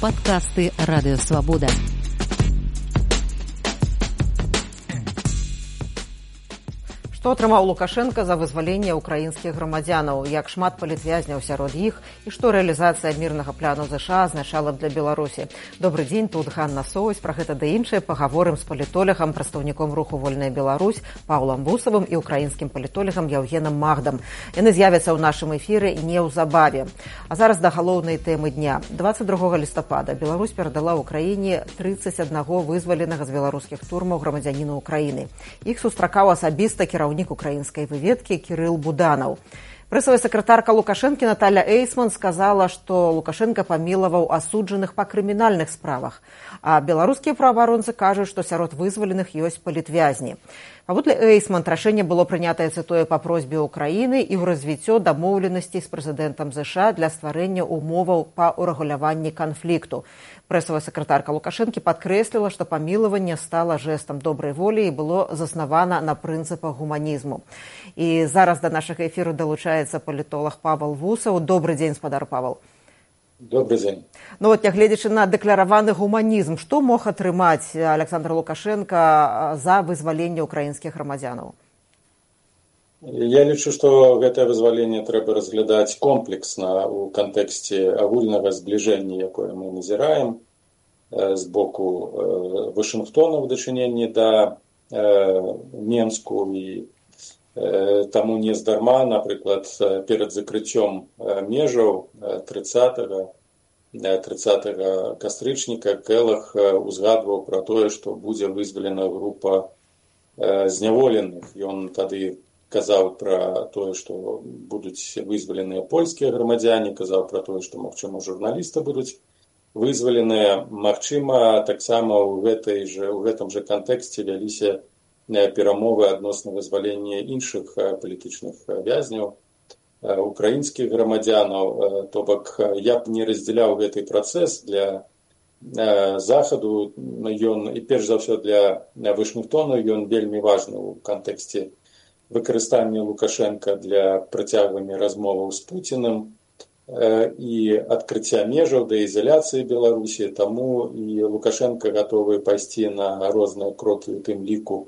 Падкасты Радыёвабода. Што атрымаў Лукашенко за вызваленне ўкраінскіх грамадзянаў, як шмат палітвязняў сярод іх і што рэалізацыя мірнага пляну ЗША азначала б для Беларусі. Добрый дзень, тут Ганна Соўсь. Пра гэта да іншае пагаворым з палітолегам, прадстаўніком руху «Вольная Беларусь» Паўлам Вусавым і ўкраінскім палітолегам Яўгенам Магдам. Яны з'явяцца ў нашым эфіры неўзабаве. А зараз да галоўнай тэмы дня. 22 лістапада Беларусь перадала ўкраіне 31 вызваленага з беларускіх турмаў грамадзяніна Украіны. Іх сустракаў асабіста кіраўнік украінскай выведкі Кірыл Буданаў. Прэсавая сакратарка Лукашэнкі Наталя Эйсман сказала, што Лукашенко памілаваў асуджаных па крымінальных справах, а беларускія праваабаронцы кажуць, што сярод вызваленых ёсць палітвязні. Паводле Эйсман, рашэнне было прынятае цытую па просьбе Украіны і ў развіццё дамоўленасцей з прэзідэнтам ЗША для стварэння ўмоваў па ўрэгуляванні канфлікту. Прэсавая сакратарка Лукашэнкі падкрэсліла, што памілаванне стала жэстам добрай волі і было заснавана на прынцыпах гуманізму. І зараз да нашага эфіру далучаецца палітолог Павел Вусаў. Добры дзень, спадар Павел. Добрый день. Ну вот, нягледзячы на дэклараваны гуманізм, што мог атрымаць Александр Лукашенко за вызваленне украінскіх грамадзянаў? Я лічу, што гэтае вызваленне трэба разглядаць комплексна ў кантэксце агульнага збліжэння, якое мы назіраем з боку Вашынгтона ў дачыненні да Менску, і таму не здарма, напрыклад, перад закрыццём межаў 30 кастрычніка Келах узгадваў пра тое, што будзе вызвалена група зняволеных. Ён тады казаў пра тое, што будуць вызваленыя польскія грамадзяне, казаў пра тое, што, магчыма, журналісты будуць вызваленыя. Магчыма, таксама ў гэтым жа кантэксце вяліся перамовы адносна вызвалення іншых палітычных вязняў, украінскіх грамадзянаў. То бок, я б не раздзяляў гэты працэс для Захаду. Ён, і перш за ўсё для Вашынгтона, ён вельмі важны ў кантэксце выкарыстання Лукашенка для працягвання размоваў з Пуціным і адкрыцця межаў да ізаляцыі Беларусі. Таму і Лукашенко гатовы пайсці на розныя крокі, у тым ліку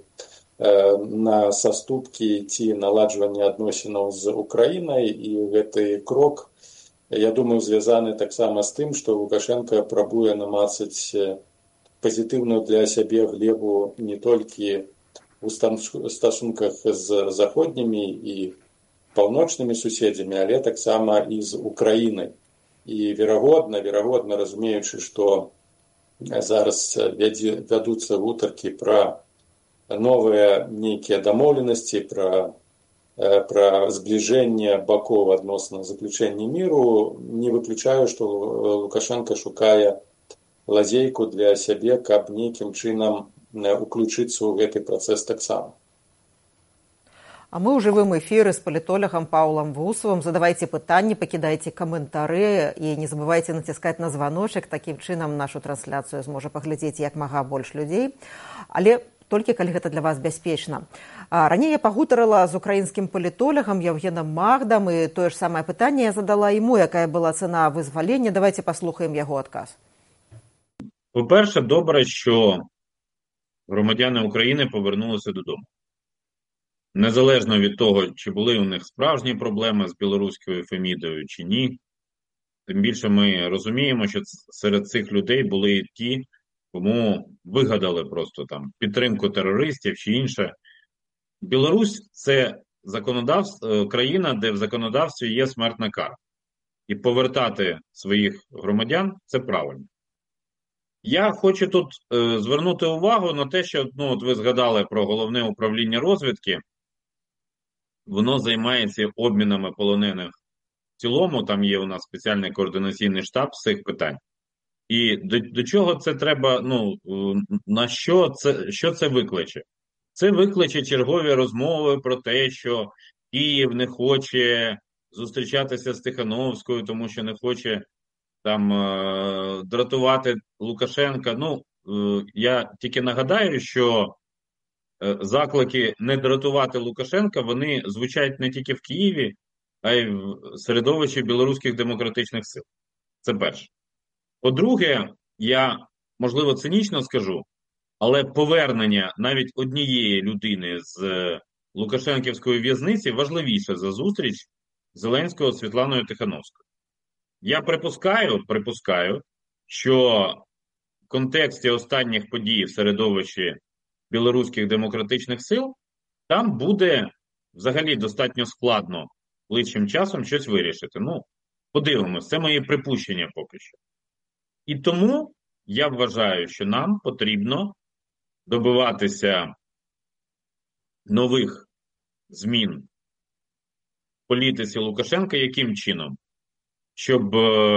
на саступкі ці наладжванне адносінаў з Украінай. І гэты крок, я думаю, звязаны таксама з тым, што Лукашенко прабуе намацаць пазітыўную для сябе глебу не толькі у стасунках з заходнімі і паўночнымі суседзямі, але таксама і з Украінай. І верагодна, разумеючы, што зараз вядуцца гутаркі пра новыя нейкія дамоўленасці, пра збліжэнне бакоў адносна заключэння міру, не выключаю, што Лукашенко шукае лазейку для сябе, каб нейкім чынам уключыцца ў гэты працэс таксама. А мы ў жывым эфіры з палітолагам Паўлам Вусавым. Задавайце пытанні, пакідайце каментары і не забывайце націскаць на званочак. Такім чынам нашу трансляцыю зможа паглядзець як мага больш людзей. Але толькі калі гэта для вас бяспечна. Раней я пагутарыла з украінскім палітолагам Яўгенам Магдам, і тое ж самае пытанне я задала яму, якая была цана вызвалення. Давайце паслухаем яго адказ. По-перше, добре, що громадяни України повернулися додому. Незалежно від того, чи були у них справжні проблеми з білоруською Фемідою чи ні. Тим більше ми розуміємо, що серед цих людей були і ті, кому вигадали просто там підтримку терористів чи інше. Білорусь – це країна, де в законодавстві є смертна кара. І повертати своїх громадян – це правильно. Я хочу тут звернути увагу на те, що от ви згадали про головне управління розвідки. Воно займається обмінами полонених в цілому, там є у нас спеціальний координаційний штаб з цих питань. І до чого це треба, на що це викличе? Це викличе чергові розмови про те, що Київ не хоче зустрічатися з Тихановською, тому що не хоче там дратувати Лукашенка. Я тільки нагадаю, що заклики не дратувати Лукашенка, вони звучать не тільки в Києві, а й в середовищі білоруських демократичних сил. Це перше. По-друге, я, можливо, цинічно скажу, але повернення навіть однієї людини з Лукашенківської в'язниці важливіше за зустріч Зеленського з Світланою Тихановською. Я припускаю, що в контексті останніх подій в середовищі білоруських демократичних сил там буде взагалі достатньо складно ближчим часом щось вирішити. Ну, подивимось, це мої припущення поки що. І тому я вважаю, що нам потрібно добиватися нових змін в політиці Лукашенка. Яким чином? Щоб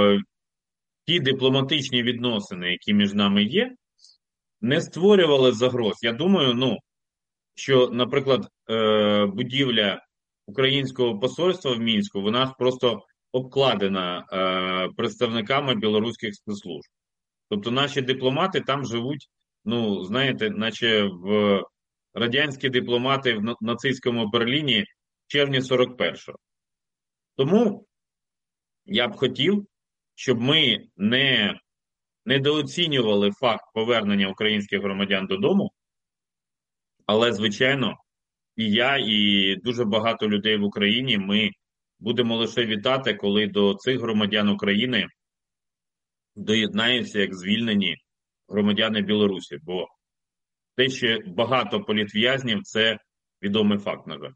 ті дипломатичні відносини, які між нами є, не створювали загроз. Я думаю, що, наприклад, будівля українського посольства в Мінську, вона ж просто обкладена представниками білоруських спецслужб. Тобто наші дипломати там живуть, знаєте, наче в радянські дипломати в нацистському Берліні в червні 41-го. Тому я б хотів, щоб ми не недооцінювали факт повернення українських громадян додому, але, звичайно, і я, і дуже багато людей в Україні, ми будемо лише вітати, коли до цих громадян України доєднаються як звільнені громадяни Білорусі, бо те, що багато політв'язнів, це відомий факт, на жаль.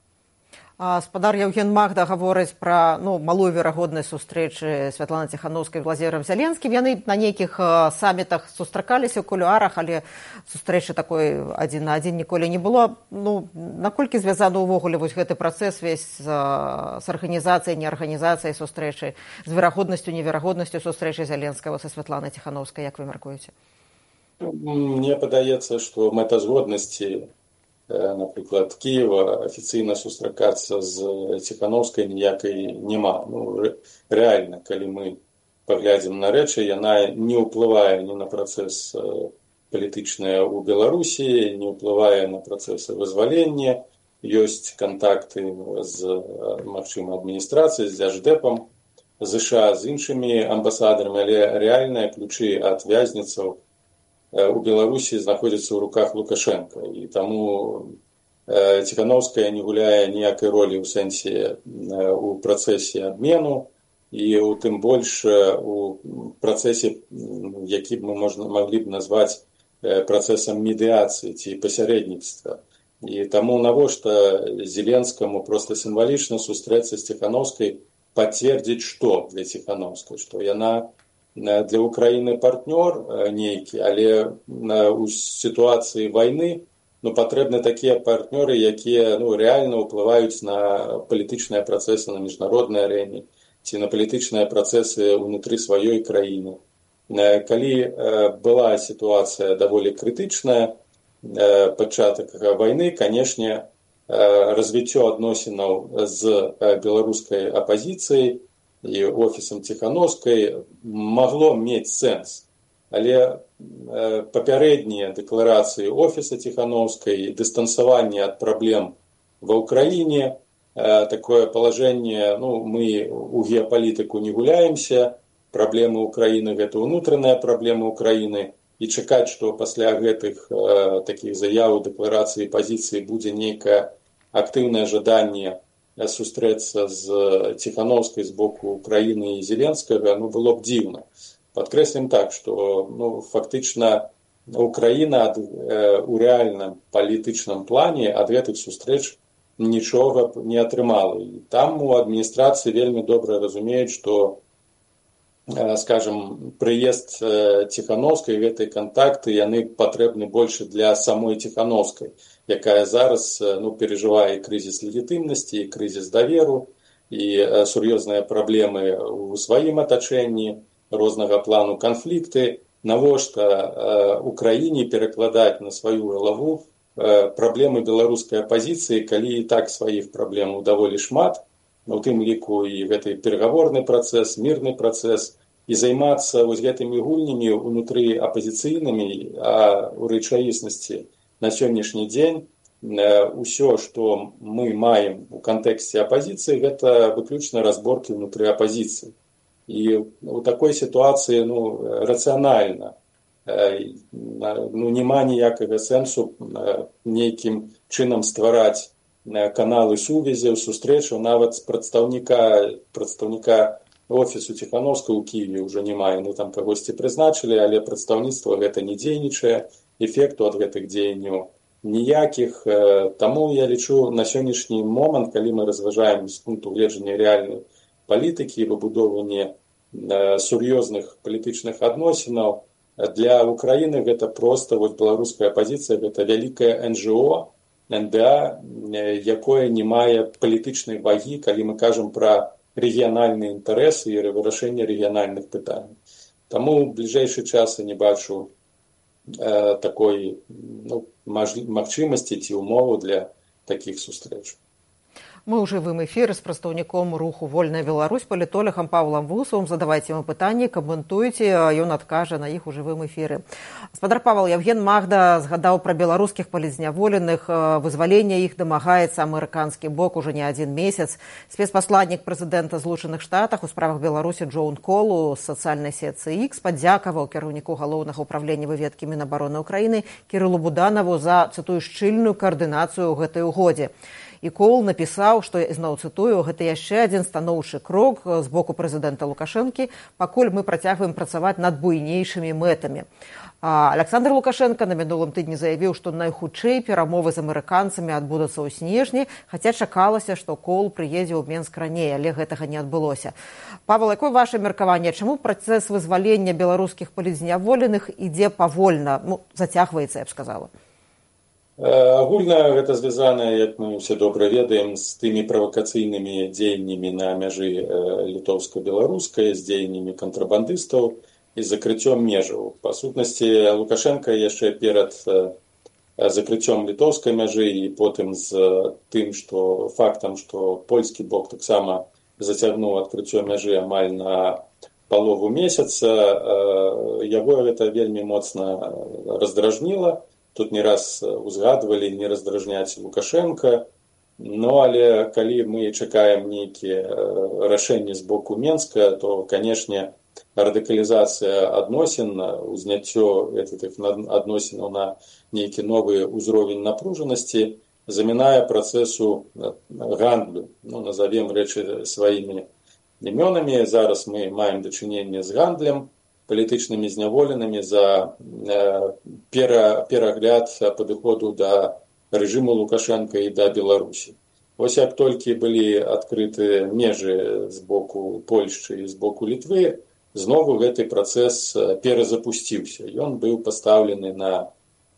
Спадар Яўген Магда гаворыць пра малую верагоднасць сустрэчы Святланы Ціханаўскай з Владзімірам Зеленскім. Яны на нейкіх самітах сустракаліся ў кулуарах, але сустрэчы такой адзін на адзін ніколі не было. Наколькі звязаны ўвогуле вось гэты працэс весь з арганізацыяй, неарганізацыяй сустрэчы, з верагоднасцю, неверагоднасцю сустрэчы Зеленскага са Святланай Ціханаўскай, як вы мяркуеце? Мне падаецца, што мэтазгоднасці, напрыклад, Киева афіцыйна сустракацца з Ціханаўскай ніякай няма. Рэальна, калі мы паглядзім на рэчы, яна не ўплывае ні на працэс палітычны ў Беларусі, не ўплывае на працэсы вызвалення. Ёсць кантакты з, магчыма, адміністрацыяй, з дзярждэпам ЗША, з іншымі амбасадарамі, але рэальныя ключы ад вязніцаў у Беларусі знаходзіцца ў руках Лукашенка. І таму Ціханаўская не гуляе ніякай ролі ў сэнсе у працэсе абмену і у тым больш у працэсе, які мы маглі б назваць працэсам медыяцыі ці пасярэдніцтва. І таму навошта Зеленскаму проста сімвалічна сустрэцца з Ціханаўскай, пацвердзіць што для Ціханаўскай, што яна для Украіны партнёр нейкі, але ў сітуацыі вайны патрэбны такія партнёры, якія рэальна ўплываюць на палітычныя працэсы на міжнароднай арэне ці на палітычныя працэсы ўнутры сваёй краіны. Калі была сітуацыя даволі крытычная, пачатак вайны, канешне, развіццё адносінаў з беларускай апазіцыяй і офісам Ціханаўскай магло мець сэнс. Але папярэднія дэкларацыі офіса Ціханаўскай, дыстансаванне ад праблем ва ўкраіне, такое палажэнне, мы у геапалітыку не гуляемся, праблемы ўкраіны – гэта ўнутраныя праблемы ўкраіны, і чакаць, што пасля гэтых такіх заяў, дэкларацый, пазіцый будзе нейкае актыўнае жаданне сустрэцца з Ціханаўскай з боку Украіны і Зеленскага, было б дзіўна. Падкрэслім так, што фактычна Украіна у рэальным палітычным плане ад гэтых сустрэч нічога не атрымала. І там у адміністрацыі вельмі добра разумеюць, што, скажем, прыезд Ціханаўскай, гэтай кантакты, яны патрэбны больш для самой Ціханаўскай, якая зараз перажывае крызіс легітымнасці, крызіс даверу і сур'ёзныя праблемы ў сваім атачэнні, рознага плану канфлікты. Навошта Украіне перакладаць на сваю галаву праблемы беларускай апазіцыі, калі і так сваіх праблемаў даволі шмат, у тым ліку і гэты перагаворны працэс, мірны працэс, і займацца вось гэтымі гульнямі ўнутры апазіцыйнымі, а ў рэчаіснасці на сённяшні дзень ўсё, што мы маем у кантэксце апазіцыі, гэта выключна разборкі ўнутры апазіцыі. І у такой сітуацыі рацыянальна няма ніякага сэнсу нейкім чынам ствараць каналы сувязяў, сустрэчаў, нават прадстаўніка офісу Ціхановскага ў Кіеве ўжо няма, яны там кагосьці прызначылі, але прадстаўніцтва гэта не дзейнічае, эфекту ад гэтых дзеянняў ніякіх. Таму я лічу, на сённяшні момант, калі мы разважаем з пункту гледжання рэальнай палітыкі і выбудоўвання сур'ёзных палітычных адносінаў, для Украіны гэта проста беларуская апазіцыя, гэта вялікае НЖО, НДА, якое не мае палітычнай вагі, калі мы кажам пра рэгіянальныя інтарэсы і вырашэнне рэгіянальных пытанняў. Таму ў бліжэйшы час я не бачу такой магчымасці ці ўмову для такіх сустрэч. Мы ў жывым эфіры з прадстаўніком руху «Вольная Беларусь», палітолагам Павлам Вусавым. Задавайце ему пытанні, каментуйце, ён адкажа на іх у жывым эфіры. Гаспадар Павел, Евген Магда згадаў пра беларускіх палітзняволеных. Вызвалення іх дамагаецца амерыканскі бок уже не адзін месяц. Спецпасланнік прэзідэнта Злучаных Штатах у справах Беларусі Джон Колу з сацыяльнай сетцы X падзякаваў кіраўніку галоўнага ўправлення выведкі Мінабароны Украіны Кірылу Буданаву за, цытую, шчыльную каардынацыю ў гэтай угодзе. І Коул напісаў, што, зноў цытую, гэта яшчэ адзін станоўчы крок з боку прэзідэнта Лукашэнкі, пакуль мы працягваем працаваць над буйнейшымі мэтамі. Александр Лукашенко на мінулым тыдні заявіў, што найхутчэй перамовы з амерыканцамі адбудуцца ў снежні, хаця чакалася, што Коул прыедзе ў Менск раней, але гэтага не адбылося. Павел, якое ваше меркаванне? Чаму працэс вызвалення беларускіх палітзняволеных ідзе павольна, зацягваецца, я б сказала? Агульна гэта звязана, як мы ўсе добра ведаем, з тымі правакацыйнымі дзеяннямі на мяжы літоўска-беларускай, з дзеяннямі кантрабандыстаў і закрыццём межаў. Па сутнасці, Лукашенко яшчэ перад закрыццём літоўскай мяжы і потым з тым, што фактам, што польскі бок таксама зацягнуў адкрыццё мяжы амаль на палову месяца, яго гэта вельмі моцна раздражніла. Тут не раз узгадвалі не раздражняць Лукашенка, але калі мы чакаем нейкія рашэнні з боку Менска, то, канешне, радыкалізацыя адносін, узняццё гэтых адносінаў на нейкі новы ўзровень напружанасці замінае працэсу гандлю. Назовем рэчы сваімі імёнамі. Зараз мы маем дачыненне з гандлем, палітычнымі зняволенымі за перагляд падыходу да рэжыму Лукашенка і да Беларусі. Вось як толькі былі адкрыты межы з боку Польшчы і з боку Літвы, знову гэты працэс перазапусціўся. Ён быў пастаўлены на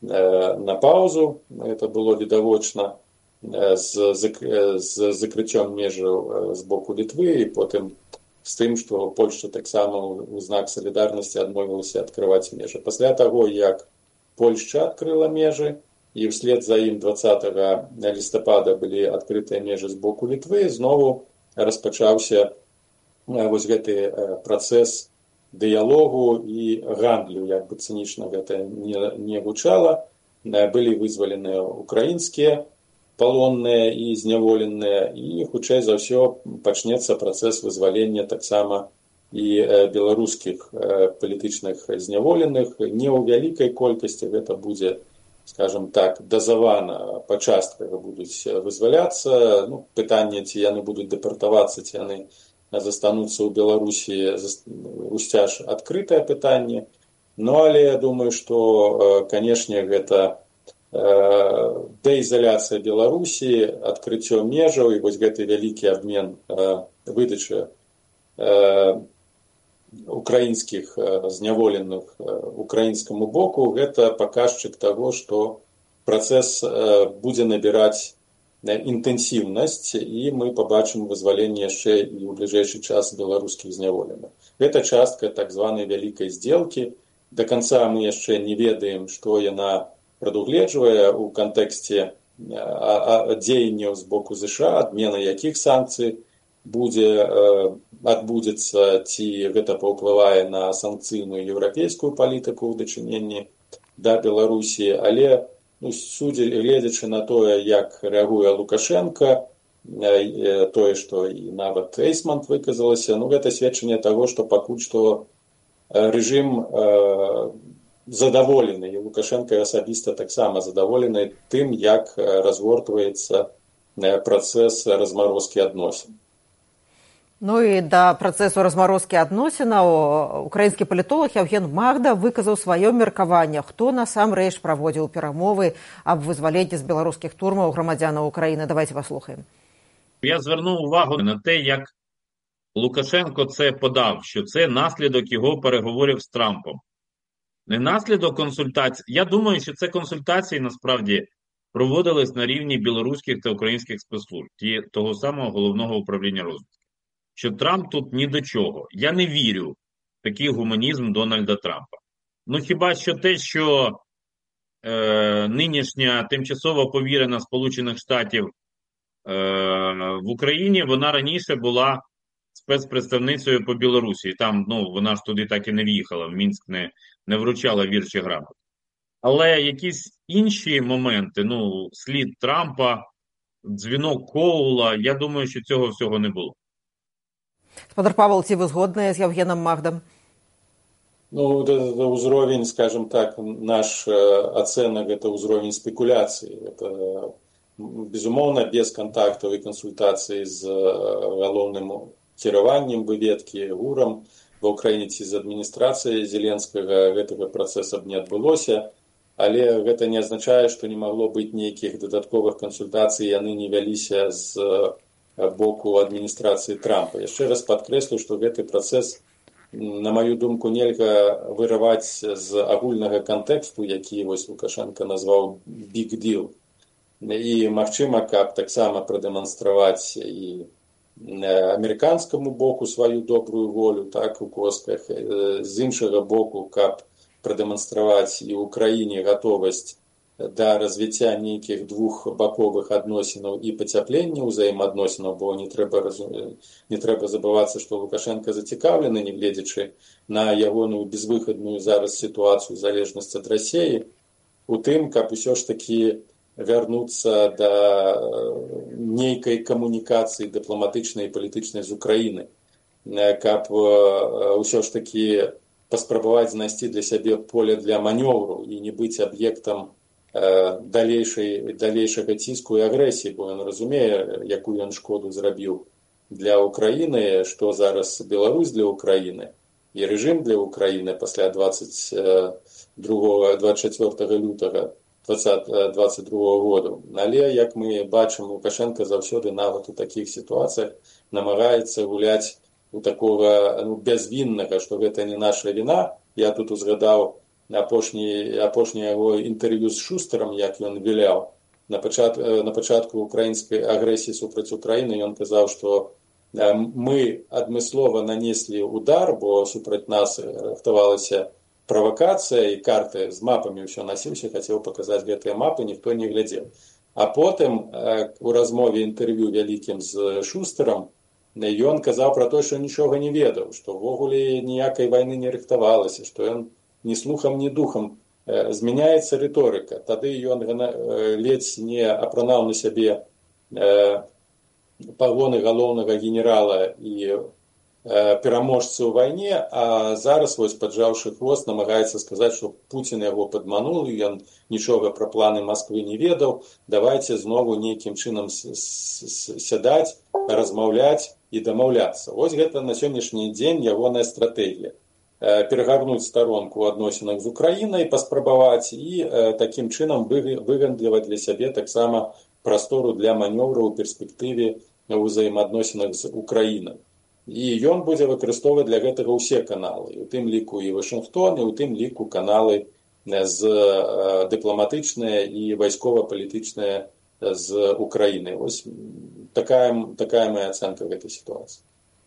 паўзу, это было відавочна з закрыццём межаў з боку Літвы і потым з тым, што Польшча таксама ў знак салідарнасці адмовілася адкрываць межы. Пасля таго, як Польшча адкрыла межы, і ўслед за ім 20 лістапада былі адкрытыя межы з боку Літвы, знову распачаўся вось гэты працэс дыялогу і гандлю, як бы цынічна гэта не гучала. Былі вызваленыя украінскія палонныя і зняволеныя, і хутчэй за ўсё пачнецца працэс вызвалення таксама і беларускіх палітычных зняволеных. Не ў вялікай колькасці, гэта будзе, скажем так, дазавана па частках будуць вызваляцца. Пытанне, ці яны будуць дэпартавацца, ці яны застануцца ў Беларусі, усцяж адкрытае пытанне. Але я думаю, што, канешне, гэта дэізаляцыя Беларусі, адкрыццё межаў і вось гэты вялікі абмен выдачы украінскіх зняволеных украінскаму боку, гэта паказчык таго, што працэс будзе набіраць інтэнсіўнасць, і мы пабачым вызваленне яшчэ і ў бліжэйшы час беларускіх зняволеных. Гэта частка так званай вялікай здзелкі. Да канца мы яшчэ не ведаем, што яна прадугледжвае ў кантэксце дзеянняў з боку ЗША, адмена якіх санкцый адбудзецца, ці гэта паўплывае на санкцыйную еўрапейскую палітыку ў дачыненні да Беларусі. Але гледзячы на тое, як рэагуе Лукашенко, тое, што і нават Эйсмант выказалася, ну, гэта сведчанне таго, што пакуль што рэжым задаволены, і Лукашенко асабіста таксама задаволены тым, як разгортваецца працэс размарозкі адносін. Ну і да працэсу размарозкі адносінаў украінскі палітолог Яўген Магда выказаў сваё меркаванне, хто насамрэч праводзіў перамовы аб вызваленні з беларускіх турмаў грамадзянаў Украіны. Давайте паслухаем. Я звернув увагу на те, як Лукашенко це подав, що це наслідок його переговорів з Трампом. Не наслідок консультацій. Я думаю, що це консультації насправді проводились на рівні білоруських та українських спецслужб, того самого головного управління розвідки. Що Трамп тут ні до чого. Я не вірю в такий гуманізм Дональда Трампа. Ну хіба що те, що нинішня тимчасова повірена Сполучених Штатів в Україні, вона раніше була спецпредставницею по Білорусі. Там, ну, вона ж туди так і не в'їхала, в Мінськ не вручала вірші грамот. Але якісь інші моменти, ну, слід Трампа, дзвінок Коула, я думаю, що цього всього не було. Спадар Павел, ці ви згодныя з Яўгенам Магдам? Ну, ўзровень, скажем так, наш ацэнак, это ўзровень спекуляцыі. Это, безумоўна, без контактаў і кансультацый з галоўным кіраваннем выведкі ГУРам ва ўкраіне ці з адміністрацыяй Зеленскага гэтага працэса б не адбылося, але гэта не азначае, што не магло быць нейкіх дадатковых кансультацый, яны не вяліся з боку адміністрацыі Трампа. Яшчэ раз падкрэслю, што гэты працэс, на маю думку, нельга вырываць з агульнага кантэксту, які вось Лукашенко назваў «big deal». І магчыма, каб таксама прадэманстраваць і амерыканскаму боку сваю добрую волю, так, у косках, з іншага боку, каб прадэманстраваць і ў краіне гатовасць да развіцця нейкіх двухбаковых адносінаў і пацяплення ўзаемаадносінаў, бо не трэба забывацца, што Лукашенко зацікаўлены, нягледзячы на ягоную безвыхадную зараз сітуацыю залежнасць ад Расіі, у тым, каб усё ж такі вярнуцца да нейкай камунікацыі дыпламатычнай і палітычнай з Украіны, каб усё ж такі паспрабаваць знайсці для сябе поле для манёвру і не быць аб'ектам далейшага ціску і агрэсіі, бо ён разумее, якую ён шкоду зрабіў для Украіны, што зараз Беларусь для Украіны і рэжым для Украіны пасля 24 лютага 2022 году. Але, як мы бачым, Лукашенко заўсёды нават у такіх сітуацыях намагаецца гуляць у такога бязвіннага, што гэта не наша віна. Я тут узгадаў апошняе яго інтэрв'ю з Шустарам, як ён віляў. На пачатку украінскай агрэсіі супраць Украіны ён казаў, што мы адмыслова нанеслі удар, бо супраць нас рыхтавалася правакацыя і карты з мапамі ўсё насіўся, хацеў паказаць гэтыя мапы, ніхто не глядзеў. А потым у размове інтэрв'ю вялікім з Шустарам ён казаў пра тое, што нічога не ведаў, што ўвогуле ніякай вайны не рыхтавалася, што ён ні слухам, ні духам. Змяняецца рыторыка. Тады ён ледзь не апранаў на сябе пагоны галоўнага генерала і пераможцы ў вайне, а зараз, вось, паджаўшы хвост, намагаецца сказаць, што Пуцін яго падмануў, ён нічога пра планы Масквы не ведаў, давайце знову нейкім чынам сядаць, размаўляць і дамаўляцца. Вось гэта на сённяшні дзень ягоная стратэгія. Перагарнуць старонку ў адносінах з Украінай, паспрабаваць і такім чынам выгандліваць для сябе таксама прастору для манёвру ў перспектыве ў ўзаемаадносінах з Украінай. І ён будзе выкарыстоўваць для гэтага ўсе каналы, у тым ліку і Вашынгтон, і ў тым ліку каналы з дыпламатычныя і вайскова-палітычныя з Украінай. Вось такая моя ацэнка гэтай сітуацыі.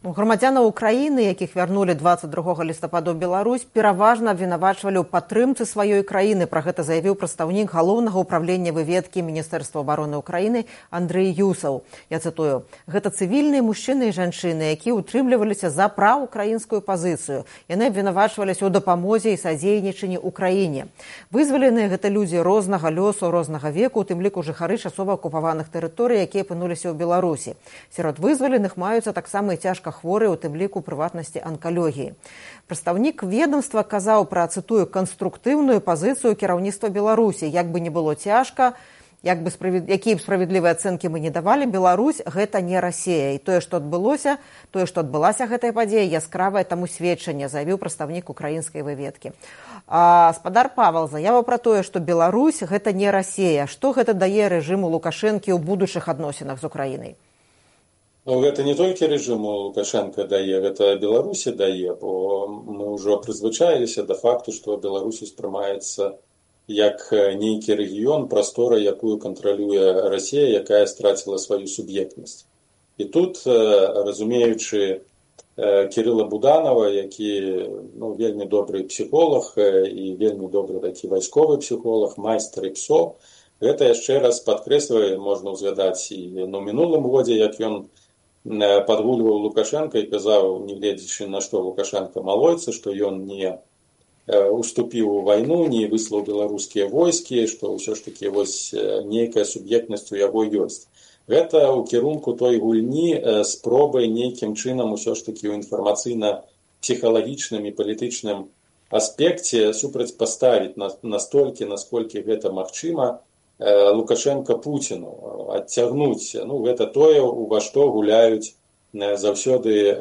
Грамадзянаў Украіны, якіх вярнулі 22 лістапада ў Беларусь, пераважна абвінавачвалі ў падтрымцы сваёй краіны. Пра гэта заявіў прадстаўнік галоўнага ўправлення выведкі Міністэрства абароны Украіны Андрэй Юсаў. Я цытую: «Гэта цывільныя мужчыны і жанчыны, якія ўтрымліваліся за праўукраінскую пазіцыю. Яны абвінавачваліся ў дапамозе і садзейнічанні ўкраіне. Вызваленыя гэта людзі рознага лёсу, рознага веку, у тым ліку жыхары часова акупаваных тэрыторый, якія апынуліся ў Беларусі. Сярод вызваленых маюцца таксама і цяжка хворыя, у тым ліку прыватнасці анкалогіі». Прадстаўнік ведомства казаў пра, цытую, канструктыўную пазіцыю кіраўніцтва Беларусі. Як бы не было цяжка, якія б справядлівыя ацэнкі мы не давалі, Беларусь – гэта не Расія. І тое, што адбылася гэтая падзея, яскравае таму сведчанне, заявіў прадстаўнік украінскай выведкі. Спадар Павел заявіў пра тое, што Беларусь – гэта не Расія. Што гэта дае рэжыму Лукашэнкі ў будучых адносінах з Украінай? Гэта не толькі рэжыму Лукашенка дае, гэта Беларусі дае, бо мы ўжо прызвычаіліся да факту, што Беларусь успрымаецца як нейкі рэгіён, прастора, якую кантралюе Расія, якая страціла сваю суб'ектнасць. І тут, разумеючы Кірыла Буданова, які вельмі добры псіхолог і вельмі добры такі вайсковы псіхолог, майстар і псо, гэта яшчэ раз падкрэслівае, можна ўзгадаць і на мінулым годзе, як ён падгульваў Лукашенка і казаў, не гледзячы на што Лукашенка малойца, што ён не уступіў у вайну, не выслаў беларускія войскі, што ўсё ж такі нейкая суб'ектнасць у яго ёсць. Гэта ў кірунку той гульні спробай нейкім чынам усё ж такі ў інфармацыйна-псіхалагічным і палітычным аспекце супрацьпаставіць настолькі, насколькі гэта магчыма, Лукашенка Пуціну, адцягнуць. Гэта тое, ува што гуляюць заўсёды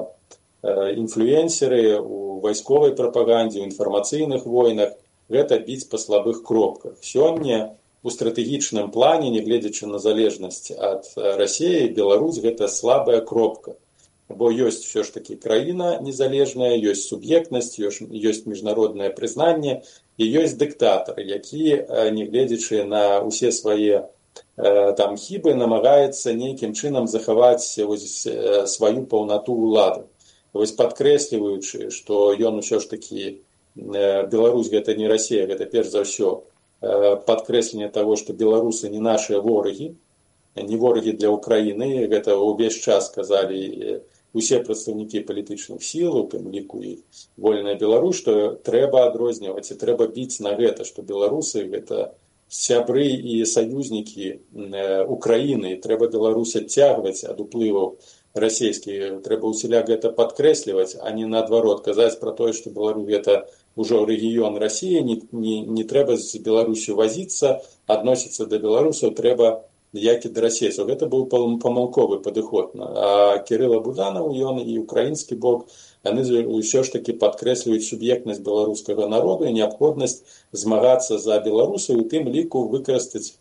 інфлюэнсеры у вайсковай прапагандзе, у інфармацыйных войнах, гэта біць па слабых кропках. Сёння у стратэгічным плане, нягледзячы на залежнасць ад Расіі, Беларусь гэта слабая кропка. Бо ёсць ўсё ж такі краіна незалежная, ёсць суб'ектнасць, ёсць міжнароднае прызнанне, і ёсць дыктатар, які, нягледзячы на ўсе свае хібы, намагаецца нейкім чынам захаваць сваю паўнату ўлады. Падкрэсліваючы, што ён усё ж такі, Беларусь гэта не Расія, гэта перш за ўсё падкрэсленне таго, што беларусы не нашыя ворагі, не ворагі для Украіны, гэта ўвесь час казалі усе прадстаўнікі палітычных сіл, у тым ліку і вольная Беларусь, што трэба адрозніваць і трэба біць на гэта, што беларусы гэта сябры і саюзнікі Украіны, трэба Беларусь адцягваць ад уплываў расійскі, трэба ўсяляк гэта падкрэсліваць, а не наадварот казаць пра тое, што Беларусь гэта ўжо рэгіён Расіі, не трэба з Беларусю вазіцца, адносіцца да беларусаў трэба як і да расейцаў. Гэта быў памылковы падыход. А Кірыла Буданов, ён і украінскі бок, яны ўсё ж такі падкрэсліваюць суб'ектнасць беларускага народу і неабходнасць змагацца за беларусаў, у тым ліку выкарыстаць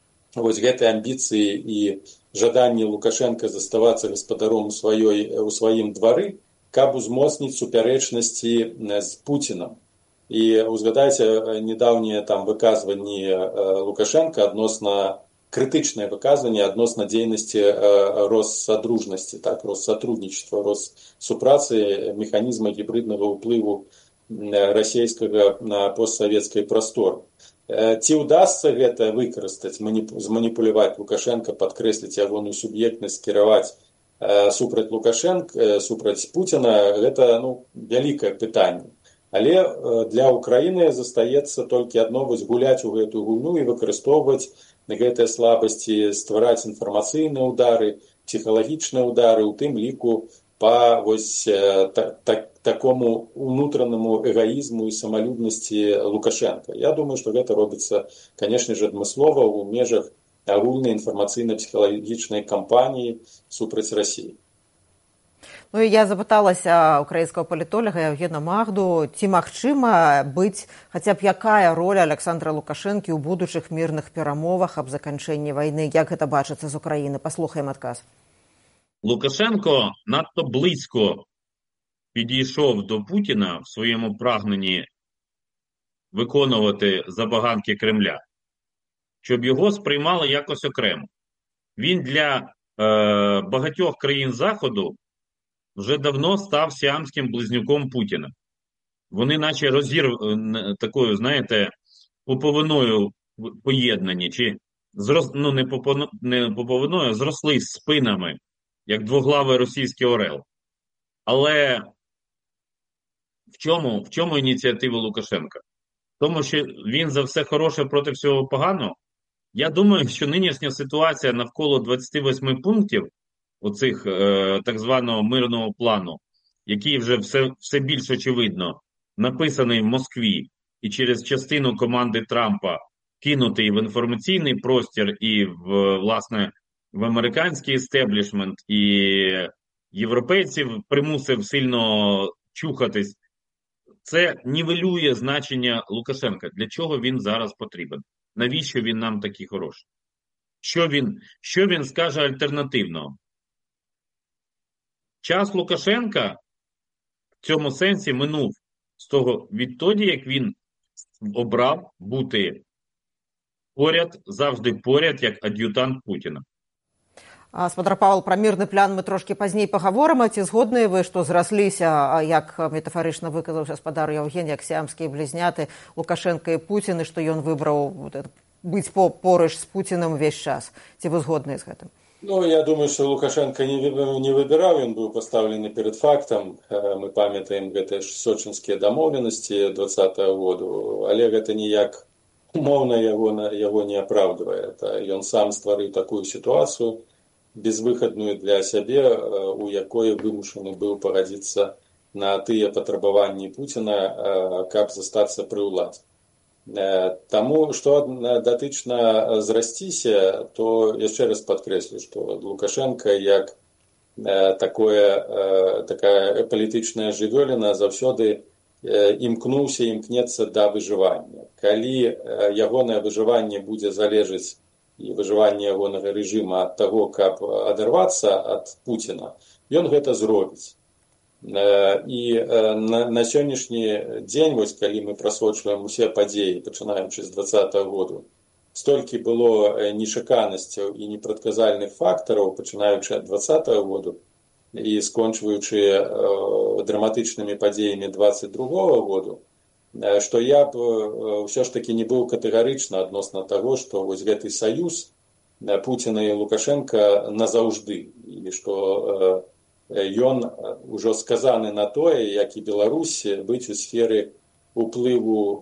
гэтыя амбіцыі і жаданні Лукашенка заставацца гаспадаром у сваім двары, каб узмоцніць супярэчнасці з Пуцінам. І узгадайце недаўнія выказванні Лукашенка адносна крытычнае выказванне адносна дзейнасці Россадружнасці, Россатрудничества, Россупрацы, механізма гібриднага ўплыву расійскага на постсавецкай прасторы. Ці ўдасца гэта выкарыстаць, зманіпуляваць Лукашенка, падкрэсліць ягоную суб'ектнасць, кіраваць супраць Лукашенка, супраць Пуціна, гэта вялікае пытанне. Але для Украіны застаецца толькі адно гуляць у гэтую гульню і выкарыстоўваць гэтыя слабасці, ствараць інфармацыйныя ўдары, псіхалагічныя ўдары, у тым ліку па такому унутранаму эгаізму і самалюбнасці Лукашенка. Я думаю, што гэта робіцца, канешне ж, адмыслова ў межах агульнай інфармацыйна-псіхалагічнай кампаніі супраць Расіі. Я запыталася украінскага палітолага Евгена Магду, ці магчыма быць хаця б якая роля Александра Лукашэнкі ў будучых мірных перамовах аб заканчэнні вайны, як гэта бачыцца з Украіны? Паслухаем адказ. Лукашенко надто близько підійшов до Путіна в своєму прагненні виконувати забаганки Кремля, щоб його сприймали якось окремо. Він для багатьох країн Заходу вже давно став сіамським близнюком Путіна. Вони наче такою, знаєте, пуповиною поєднані, чи ну, не пуповиною, а зросли спинами, як двоглавий російський орел. Але в чому ініціатива Лукашенка? В тому, що він за все хороше проти всього поганого? Я думаю, що нинішня ситуація навколо 28 пунктів оцих так званого мирного плану, який вже все більш очевидно написаний в Москві і через частину команди Трампа кинутий в інформаційний простір і власне в американський істеблішмент, і європейців примусив сильно чухатись, це нівелює значення Лукашенка. Для чого він зараз потрібен? Навіщо він нам такий хороший? Що він скаже альтернативного? Час Лукашенка в цьому сенсі минув відтоді, як він обрав бути завжди поряд, як ад'ютант Путіна. Спадар Павел, пра мірны план мы трошкі пазней пагаворым, а ці згодныя вы, што зрасліся, як метафарычна выказаўся спадар Яўген, як сіамскія блізняты Лукашенка і Пуцін, і што ён выбраў быць поруч з Пуцінам увесь час? Ці вы згодныя з гэтым? Ну, я думаю, что Лукашенко не выбирал, он был поставлен перед фактом. Мы памятаем гэтыя сочинские домовленности 2020 году, але гэта ніяк умовно его не оправдывае. Он сам стварыў такую ситуацию, безвыходную для сябе, у якой вымушаны быў пагадзіцца на тыя патрабаванні Пуціна, каб застацца пры ўладзе. Таму, што датычна зрасціся, то яшчэ раз падкрэслю, што Лукашенко як такая палітычная жывёліна заўсёды імкнецца да выжывання. Калі ягонае выжыванне будзе залежаць і выжыванне ягонага рэжыма ад таго, каб адарвацца ад Пуціна, ён гэта зробіць. І на сённяшні дзень, вось калі мы прасочваем усе падзеі, пачынаючы з 2020 году, столькі было нечаканасцяў і непрадказальных фактараў, пачынаючы ад 2020 году і скончваючы драматычнымі падзеямі 2022 году, што я б ўсё ж такі не быў катэгарычна адносна таго, што вось гэты саюз Пуціна і Лукашенка назаўжды, і што ён ужо сказаны на тое, як і Беларусь быць у сферы уплыву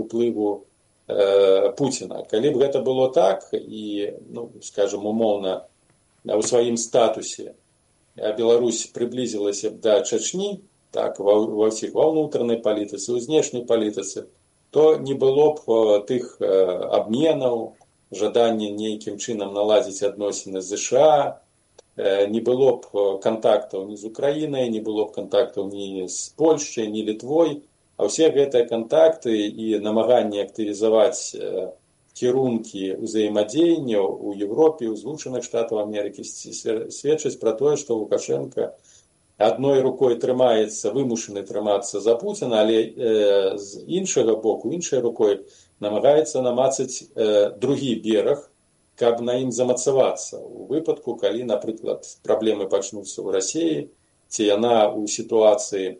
Пуціна. Калі б гэта было так, і, ну, скажем, умоўна, у сваім статусе Беларусь приблизілася б да Чачні, так, ва ўсіх, ва ўнутранай палітыцы, у знешняй палітыцы, то не было б тых абменаў, жадання нейкім чынам наладзіць адносіны з США, не было б кантактаў ні з Украінай, не было б кантактаў ні з Польшчай, ні Літвой, а ўсе гэтыя кантакты і намаганні актывізаваць кірункі ўзаемадзеянняў у Европе, у Злучаных Штатаў Амерыкі сведчаць пра тое, што Лукашенко адной рукой трымаецца, вымушаны трымацца за Пуціна, але з іншага боку, іншай рукой намагаецца намацаць другі бераг, каб на ім замацавацца. У выпадку, калі, напрыклад, праблемы пачнуцца ў Расіі, ці яна ў сітуацыі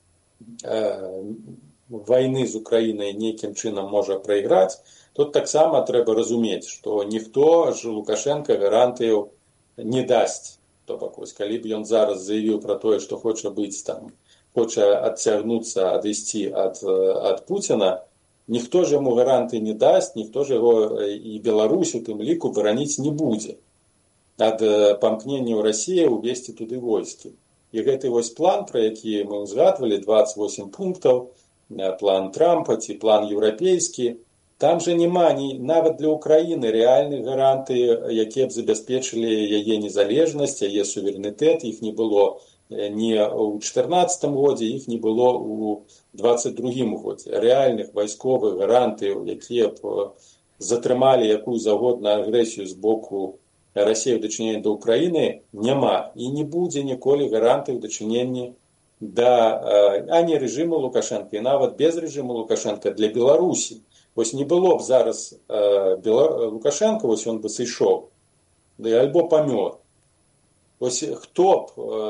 вайны з Украінай нейкім чынам можа прайграць, тут таксама трэба разумець, што ніхто ж Лукашенка гарантыяў не дасць. То бок, калі б ён зараз заявіў пра тое, што хоча быць там, хоча адцягнуцца, адысці ад Пуціна, ніхто ж яму гарантыі не дасць, ніхто ж яго і Беларусь у тым ліку бараніць не будзе. Ад памкнення ў Расіі увесці туды войскі. І гэты вось план, пра які мы ўзгадвалі, 28 пунктаў, план Трампа ці план еўрапейскі, там жа няма нават для Украіны рэальных гарантый, якія б забяспечылі яе незалежнасць, яе суверэнітэт. Іх не было ні ў 2014 годзе, іх не было ў 2022 годзе. Рэальных вайсковых гарантыяў, якія б затрымалі якую загодна агрэсію з боку Расіі ў дачыненні да Украіны, няма. І не будзе ніколі гарантый у дачыненні да ані рэжыму Лукашенка, і нават без рэжыму Лукашенка для Беларусі. Вось не было б зараз Лукашенка, вось ён бы сышоў, альбо памёр. Ось хто